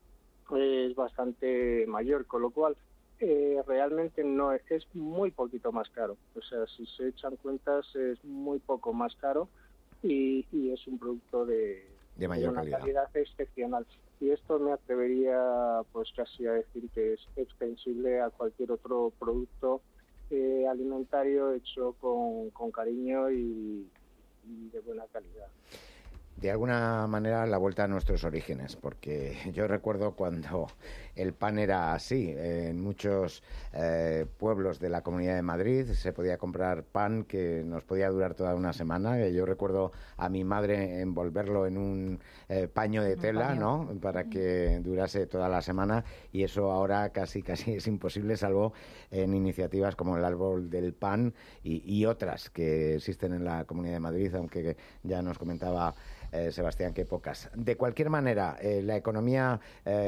bastante mayor, con lo cual realmente no es muy poquito más caro. O sea, si se echan cuentas es muy poco más caro y es un producto de mayor una calidad excepcional. Y esto me atrevería pues casi a decir que es extensible a cualquier otro producto alimentario hecho con cariño y de buena calidad. De alguna manera la vuelta a nuestros orígenes, porque yo recuerdo cuando el pan era así. En muchos pueblos de la Comunidad de Madrid se podía comprar pan que nos podía durar toda una semana. Yo recuerdo a mi madre envolverlo en un paño de tela, ¿no?, para que durase toda la semana, y eso ahora casi es imposible, salvo en iniciativas como el Árbol del Pan y otras que existen en la Comunidad de Madrid, aunque ya nos comentaba Sebastián, que pocas. De cualquier manera, la economía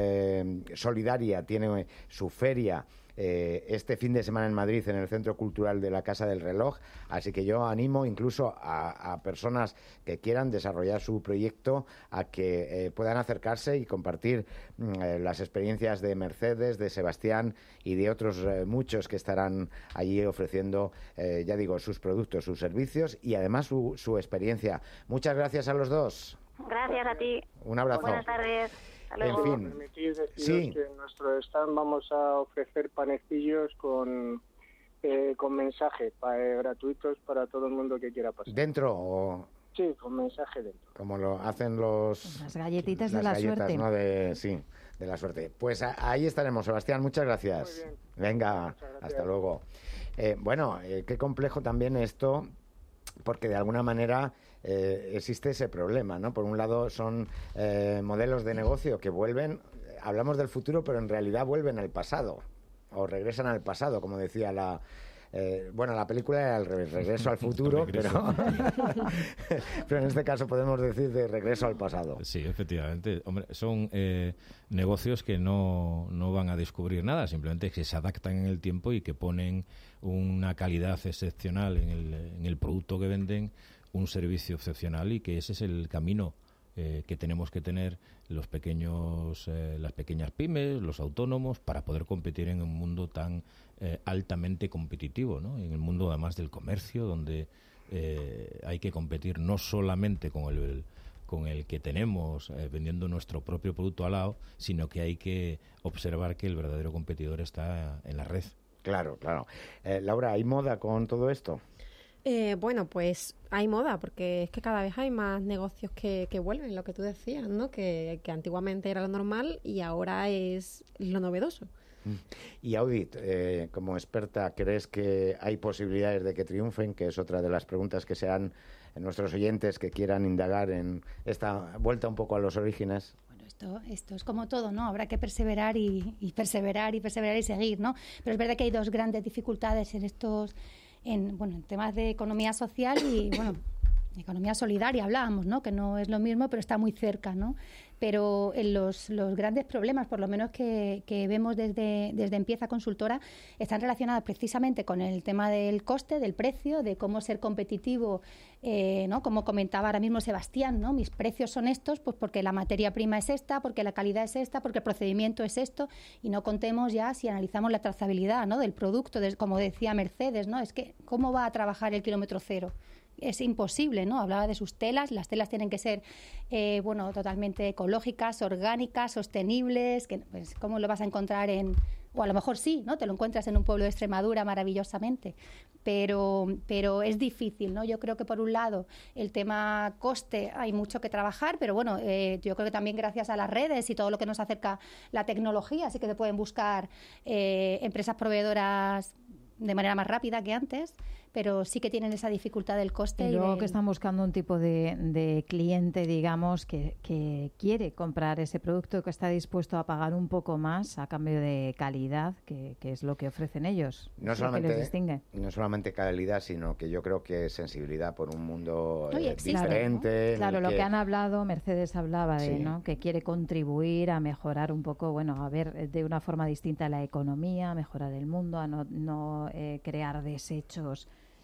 solidaria tiene su feria este fin de semana en Madrid, en el Centro Cultural de la Casa del Reloj, así que yo animo incluso a personas que quieran desarrollar su proyecto a que puedan acercarse y compartir las experiencias de Mercedes, de Sebastián y de otros muchos que estarán allí ofreciendo, ya digo, sus productos, sus servicios y además su experiencia. Muchas gracias a los dos. Gracias a ti. Un abrazo. Buenas tardes. En fin, sí, que en nuestro stand vamos a ofrecer panecillos con mensaje gratuitos para todo el mundo que quiera pasar. ¿Dentro o...? Sí, con mensaje dentro. Como lo hacen las galletitas de la suerte. ¿No? De la suerte. Pues ahí estaremos, Sebastián. Muchas gracias. Muy bien. Venga, hasta luego. Qué complejo también esto, porque de alguna manera existe ese problema, ¿no? Por un lado son modelos de negocio que vuelven, hablamos del futuro, pero en realidad vuelven al pasado, o regresan al pasado, como decía la película era al revés, regreso al futuro, pero en este caso podemos decir de regreso al pasado. Sí, efectivamente. Hombre, son negocios que no van a descubrir nada, simplemente que se adaptan en el tiempo y que ponen una calidad excepcional en el producto que venden, un servicio excepcional, y que ese es el camino que tenemos que tener las pequeñas pymes, los autónomos, para poder competir en un mundo tan altamente competitivo, ¿no? En el mundo además del comercio, donde hay que competir no solamente con el que tenemos vendiendo nuestro propio producto al lado, sino que hay que observar que el verdadero competidor está en la red. Claro. Laura, ¿hay moda con todo esto? Bueno, pues hay moda, porque es que cada vez hay más negocios que vuelven, lo que tú decías, ¿no? Que antiguamente era lo normal y ahora es lo novedoso. Y Audit, como experta, ¿crees que hay posibilidades de que triunfen? Que es otra de las preguntas que se han nuestros oyentes que quieran indagar en esta vuelta un poco a los orígenes. Esto es como todo, ¿no? Habrá que perseverar y perseverar y perseverar y seguir, ¿no? Pero es verdad que hay dos grandes dificultades en temas de economía social y, economía solidaria hablábamos, ¿no? Que no es lo mismo, pero está muy cerca, ¿no? Pero en los grandes problemas, por lo menos que vemos desde Empieza Consultora, están relacionados precisamente con el tema del coste, del precio, de cómo ser competitivo, ¿no? Como comentaba ahora mismo Sebastián, ¿no? Mis precios son estos, pues porque la materia prima es esta, porque la calidad es esta, porque el procedimiento es esto, y no contemos ya si analizamos la trazabilidad, ¿no? Del producto, como decía Mercedes, ¿no? Es que ¿cómo va a trabajar el kilómetro cero? Es imposible, ¿no? Hablaba de sus telas, las telas tienen que ser, totalmente ecológicas, orgánicas, sostenibles, que, pues, ¿cómo lo vas a encontrar o a lo mejor sí, ¿no? Te lo encuentras en un pueblo de Extremadura maravillosamente, pero es difícil, ¿no? Yo creo que por un lado el tema coste hay mucho que trabajar, pero yo creo que también gracias a las redes y todo lo que nos acerca la tecnología, sí que se pueden buscar empresas proveedoras de manera más rápida que antes, pero sí que tienen esa dificultad del coste. Y luego que están buscando un tipo de cliente, digamos, que quiere comprar ese producto, que está dispuesto a pagar un poco más a cambio de calidad, que es lo que ofrecen ellos. No solamente calidad, sino que yo creo que sensibilidad por un mundo diferente. Claro, lo que han hablado, Mercedes hablaba de, ¿no? Que quiere contribuir a mejorar un poco, a ver de una forma distinta la economía, a mejorar el mundo, a no crear desechos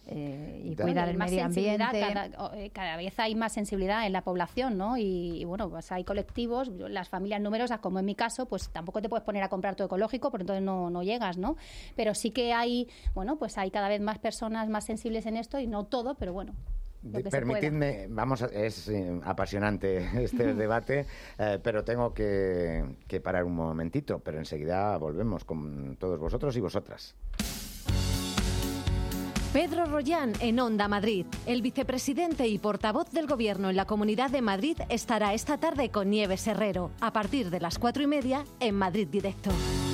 y cuidar el medio ambiente. Cada vez hay más sensibilidad en la población, ¿no? Y pues hay colectivos, las familias numerosas, como en mi caso, pues tampoco te puedes poner a comprar todo ecológico, porque entonces no llegas, ¿no? Pero sí que hay, pues hay cada vez más personas más sensibles en esto, y no todo, pero bueno. Permitidme, es apasionante este debate, pero tengo que parar un momentito, pero enseguida volvemos con todos vosotros y vosotras. Pedro Rollán en Onda Madrid. El vicepresidente y portavoz del Gobierno en la Comunidad de Madrid estará esta tarde con Nieves Herrero, a partir de las 4:30 en Madrid Directo.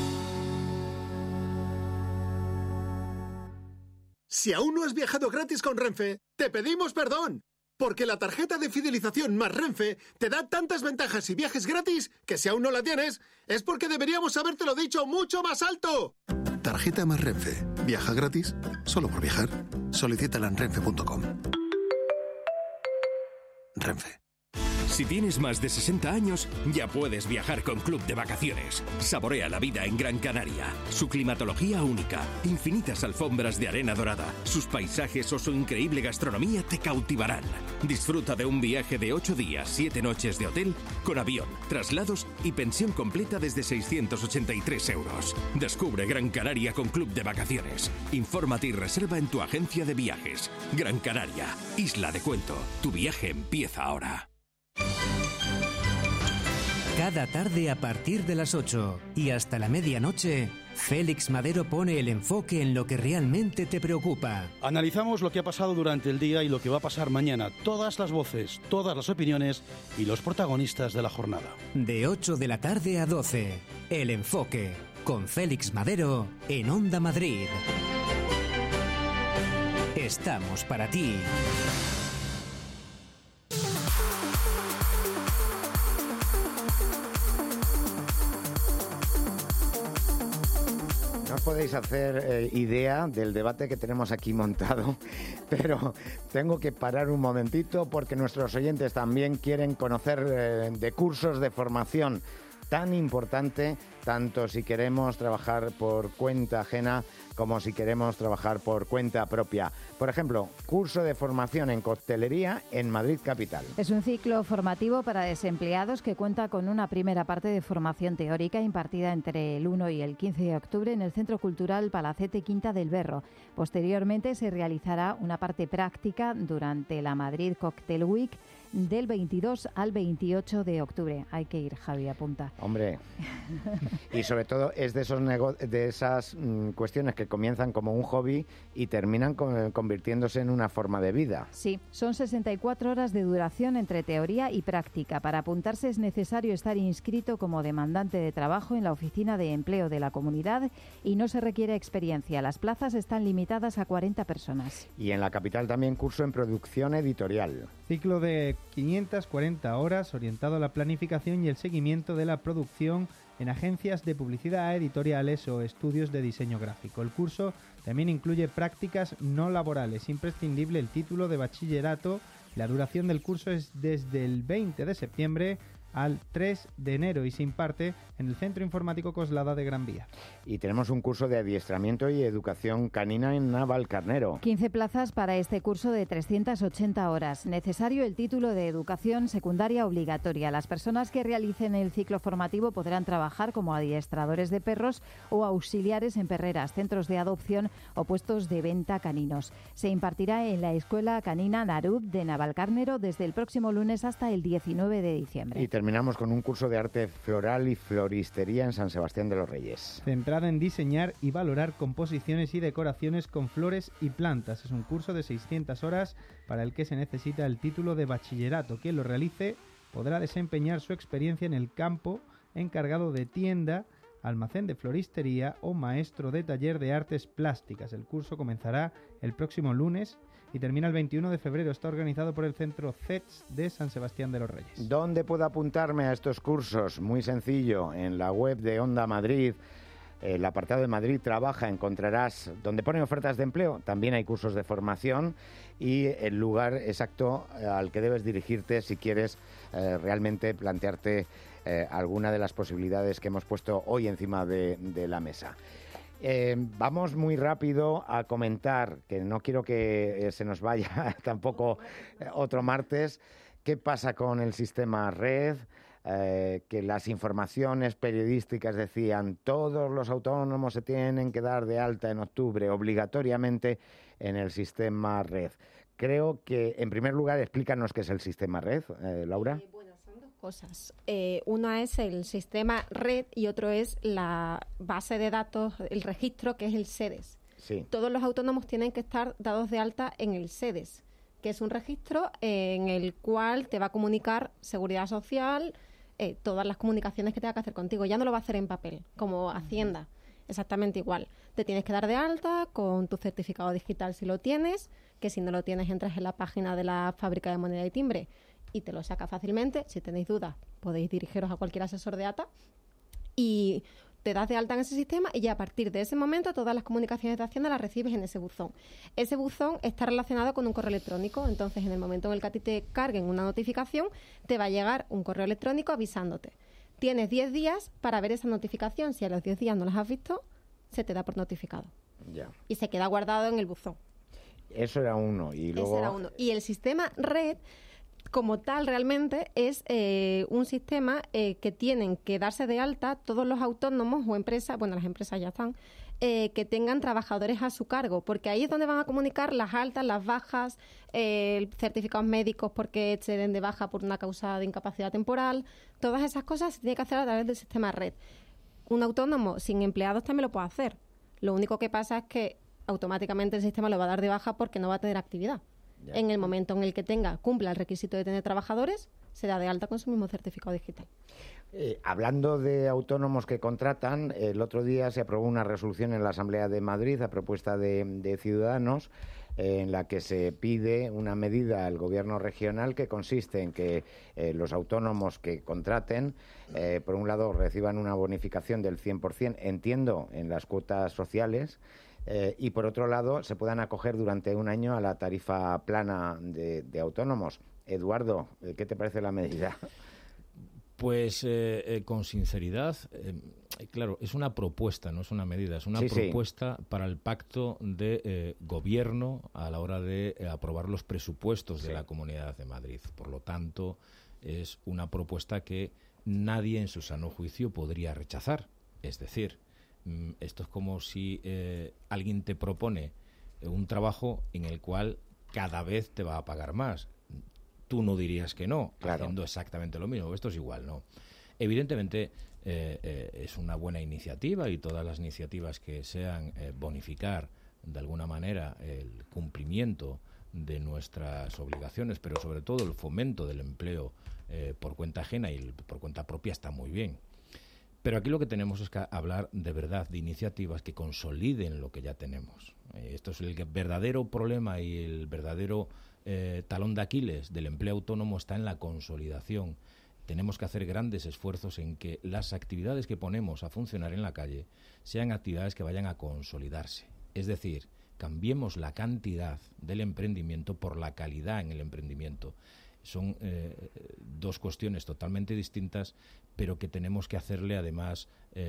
Si aún no has viajado gratis con Renfe, te pedimos perdón. Porque la tarjeta de fidelización más Renfe te da tantas ventajas y viajes gratis que si aún no la tienes, es porque deberíamos habértelo dicho mucho más alto. Tarjeta más Renfe. Viaja gratis solo por viajar. Solicítala en renfe.com. Renfe. Si tienes más de 60 años, ya puedes viajar con Club de Vacaciones. Saborea la vida en Gran Canaria. Su climatología única, infinitas alfombras de arena dorada, sus paisajes o su increíble gastronomía te cautivarán. Disfruta de un viaje de 8 días, 7 noches de hotel, con avión, traslados y pensión completa desde 683 euros. Descubre Gran Canaria con Club de Vacaciones. Infórmate y reserva en tu agencia de viajes. Gran Canaria, isla de cuento. Tu viaje empieza ahora. Cada tarde a partir de las 8 y hasta la medianoche, Félix Madero pone el enfoque en lo que realmente te preocupa. Analizamos lo que ha pasado durante el día y lo que va a pasar mañana. Todas las voces, todas las opiniones y los protagonistas de la jornada. De 8 de la tarde a 12, El Enfoque, con Félix Madero en Onda Madrid. Estamos para ti. No os podéis hacer idea del debate que tenemos aquí montado, pero tengo que parar un momentito porque nuestros oyentes también quieren conocer de cursos de formación tan importante tanto si queremos trabajar por cuenta ajena como si queremos trabajar por cuenta propia. Por ejemplo, curso de formación en coctelería en Madrid Capital. Es un ciclo formativo para desempleados que cuenta con una primera parte de formación teórica impartida entre el 1 y el 15 de octubre en el Centro Cultural Palacete Quinta del Berro. Posteriormente se realizará una parte práctica durante la Madrid Cocktail Week del 22 al 28 de octubre. Hay que ir, Javi, apunta. Hombre, y sobre todo es de esas cuestiones que comienzan como un hobby y terminan convirtiéndose en una forma de vida. Sí, son 64 horas de duración entre teoría y práctica. Para apuntarse es necesario estar inscrito como demandante de trabajo en la Oficina de Empleo de la Comunidad y no se requiere experiencia. Las plazas están limitadas a 40 personas. Y en la capital también curso en producción editorial. Ciclo de 540 horas orientado a la planificación y el seguimiento de la producción en agencias de publicidad, editoriales o estudios de diseño gráfico. El curso también incluye prácticas no laborales. Imprescindible el título de bachillerato. La duración del curso es desde el 20 de septiembre al 3 de enero y se imparte en el Centro Informático Coslada de Gran Vía. Y tenemos un curso de adiestramiento y educación canina en Navalcarnero. 15 plazas para este curso de 380 horas. Necesario el título de educación secundaria obligatoria. Las personas que realicen el ciclo formativo podrán trabajar como adiestradores de perros o auxiliares en perreras, centros de adopción o puestos de venta caninos. Se impartirá en la Escuela Canina Narud de Navalcarnero desde el próximo lunes hasta el 19 de diciembre. Y terminamos con un curso de arte floral y floristería en San Sebastián de los Reyes. Centrado en diseñar y valorar composiciones y decoraciones con flores y plantas. Es un curso de 600 horas para el que se necesita el título de bachillerato. Quien lo realice podrá desempeñar su experiencia en el campo, encargado de tienda, almacén de floristería o maestro de taller de artes plásticas. El curso comenzará el próximo lunes y termina el 21 de febrero. Está organizado por el Centro CETS de San Sebastián de los Reyes. ¿Dónde puedo apuntarme a estos cursos? Muy sencillo, en la web de Onda Madrid, el apartado de Madrid Trabaja, encontrarás donde ponen ofertas de empleo. También hay cursos de formación y el lugar exacto al que debes dirigirte si quieres realmente plantearte alguna de las posibilidades que hemos puesto hoy encima de la mesa. Vamos muy rápido a comentar, que no quiero que se nos vaya tampoco otro martes, qué pasa con el sistema red, que las informaciones periodísticas decían todos los autónomos se tienen que dar de alta en octubre obligatoriamente en el sistema red. Creo que, en primer lugar, explícanos qué es el sistema red, Laura. Cosas. Una es el sistema red y otro es la base de datos, el registro, que es el SEDES. Sí. Todos los autónomos tienen que estar dados de alta en el SEDES, que es un registro en el cual te va a comunicar Seguridad Social, todas las comunicaciones que tenga que hacer contigo. Ya no lo va a hacer en papel, como Hacienda. Exactamente igual. Te tienes que dar de alta con tu certificado digital si lo tienes, que si no lo tienes entras en la página de la fábrica de moneda y timbre y te lo saca fácilmente. Si tenéis dudas, podéis dirigiros a cualquier asesor de ATA y te das de alta en ese sistema y ya a partir de ese momento todas las comunicaciones de Hacienda las recibes en ese buzón. Ese buzón está relacionado con un correo electrónico, entonces en el momento en el que a ti te carguen una notificación, te va a llegar un correo electrónico avisándote. Tienes 10 días para ver esa notificación. Si a los 10 días no las has visto, se te da por notificado. Ya. Y se queda guardado en el buzón. Eso era uno. Y luego... Ese era uno. Y el sistema red, como tal, realmente es un sistema que tienen que darse de alta todos los autónomos o empresas, bueno, las empresas ya están, que tengan trabajadores a su cargo, porque ahí es donde van a comunicar las altas, las bajas, certificados médicos porque se den de baja por una causa de incapacidad temporal. Todas esas cosas se tiene que hacer a través del sistema red. Un autónomo sin empleados también lo puede hacer. Lo único que pasa es que automáticamente el sistema lo va a dar de baja porque no va a tener actividad. Ya. En el momento en el que cumpla el requisito de tener trabajadores, se da de alta con su mismo certificado digital. Hablando de autónomos que contratan, el otro día se aprobó una resolución en la Asamblea de Madrid a propuesta de Ciudadanos en la que se pide una medida al Gobierno regional que consiste en que los autónomos que contraten, por un lado, reciban una bonificación del 100%, entiendo, en las cuotas sociales, y por otro lado se puedan acoger durante un año a la tarifa plana de autónomos. Eduardo, ¿qué te parece la medida? Pues con sinceridad, Claro, es una propuesta, no es una medida, es una propuesta para el pacto de gobierno a la hora de aprobar los presupuestos de la Comunidad de Madrid. Por lo tanto, es una propuesta que nadie en su sano juicio podría rechazar. Es decir, esto es como si alguien te propone un trabajo en el cual cada vez te va a pagar más. Tú no dirías que no, haciendo exactamente lo mismo. Esto es igual, ¿no? Evidentemente, es una buena iniciativa, y todas las iniciativas que sean bonificar de alguna manera el cumplimiento de nuestras obligaciones, pero sobre todo el fomento del empleo por cuenta ajena y por cuenta propia, está muy bien. Pero aquí lo que tenemos es que hablar de verdad de iniciativas que consoliden lo que ya tenemos. Esto es el verdadero problema, y el verdadero talón de Aquiles del empleo autónomo está en la consolidación. Tenemos que hacer grandes esfuerzos en que las actividades que ponemos a funcionar en la calle sean actividades que vayan a consolidarse. Es decir, cambiemos la cantidad del emprendimiento por la calidad en el emprendimiento. Son dos cuestiones totalmente distintas, pero que tenemos que hacerle además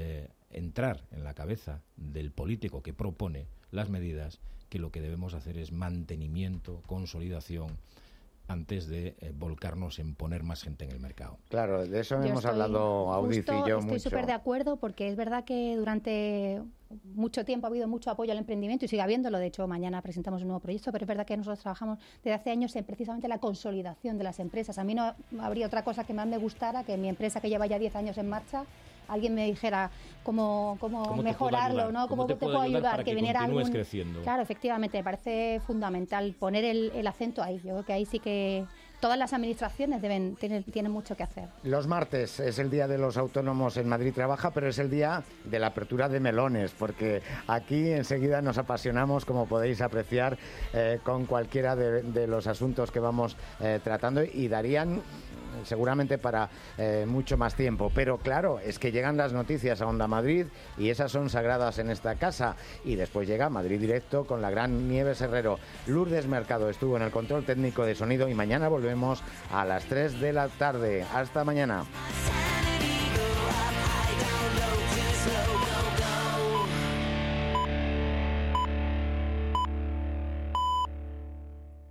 entrar en la cabeza del político que propone las medidas, que lo que debemos hacer es mantenimiento, consolidación, antes de volcarnos en poner más gente en el mercado. Claro, de eso hemos hablado Audiz y yo mucho. Estoy súper de acuerdo, porque es verdad que durante mucho tiempo ha habido mucho apoyo al emprendimiento y sigue habiéndolo. De hecho, mañana presentamos un nuevo proyecto, pero es verdad que nosotros trabajamos desde hace años en precisamente la consolidación de las empresas. A mí no habría otra cosa que más me gustara que mi empresa, que lleva ya 10 años en marcha, alguien me dijera cómo mejorarlo, ¿no? ¿Cómo te puedo ayudar? Para que viniera algún... creciendo. Claro, efectivamente, me parece fundamental poner el acento ahí. Yo creo que ahí sí que todas las administraciones tienen mucho que hacer. Los martes es el día de los autónomos en Madrid Trabaja, pero es el día de la apertura de melones, porque aquí enseguida nos apasionamos, como podéis apreciar, con cualquiera de los asuntos que vamos tratando, y darían seguramente para mucho más tiempo. Pero claro, es que llegan las noticias a Onda Madrid, y esas son sagradas en esta casa, y después llega Madrid Directo con la gran Nieves Herrero. Lourdes Mercado estuvo en el control técnico de sonido, y mañana volvemos a las 3 de la tarde. Hasta mañana.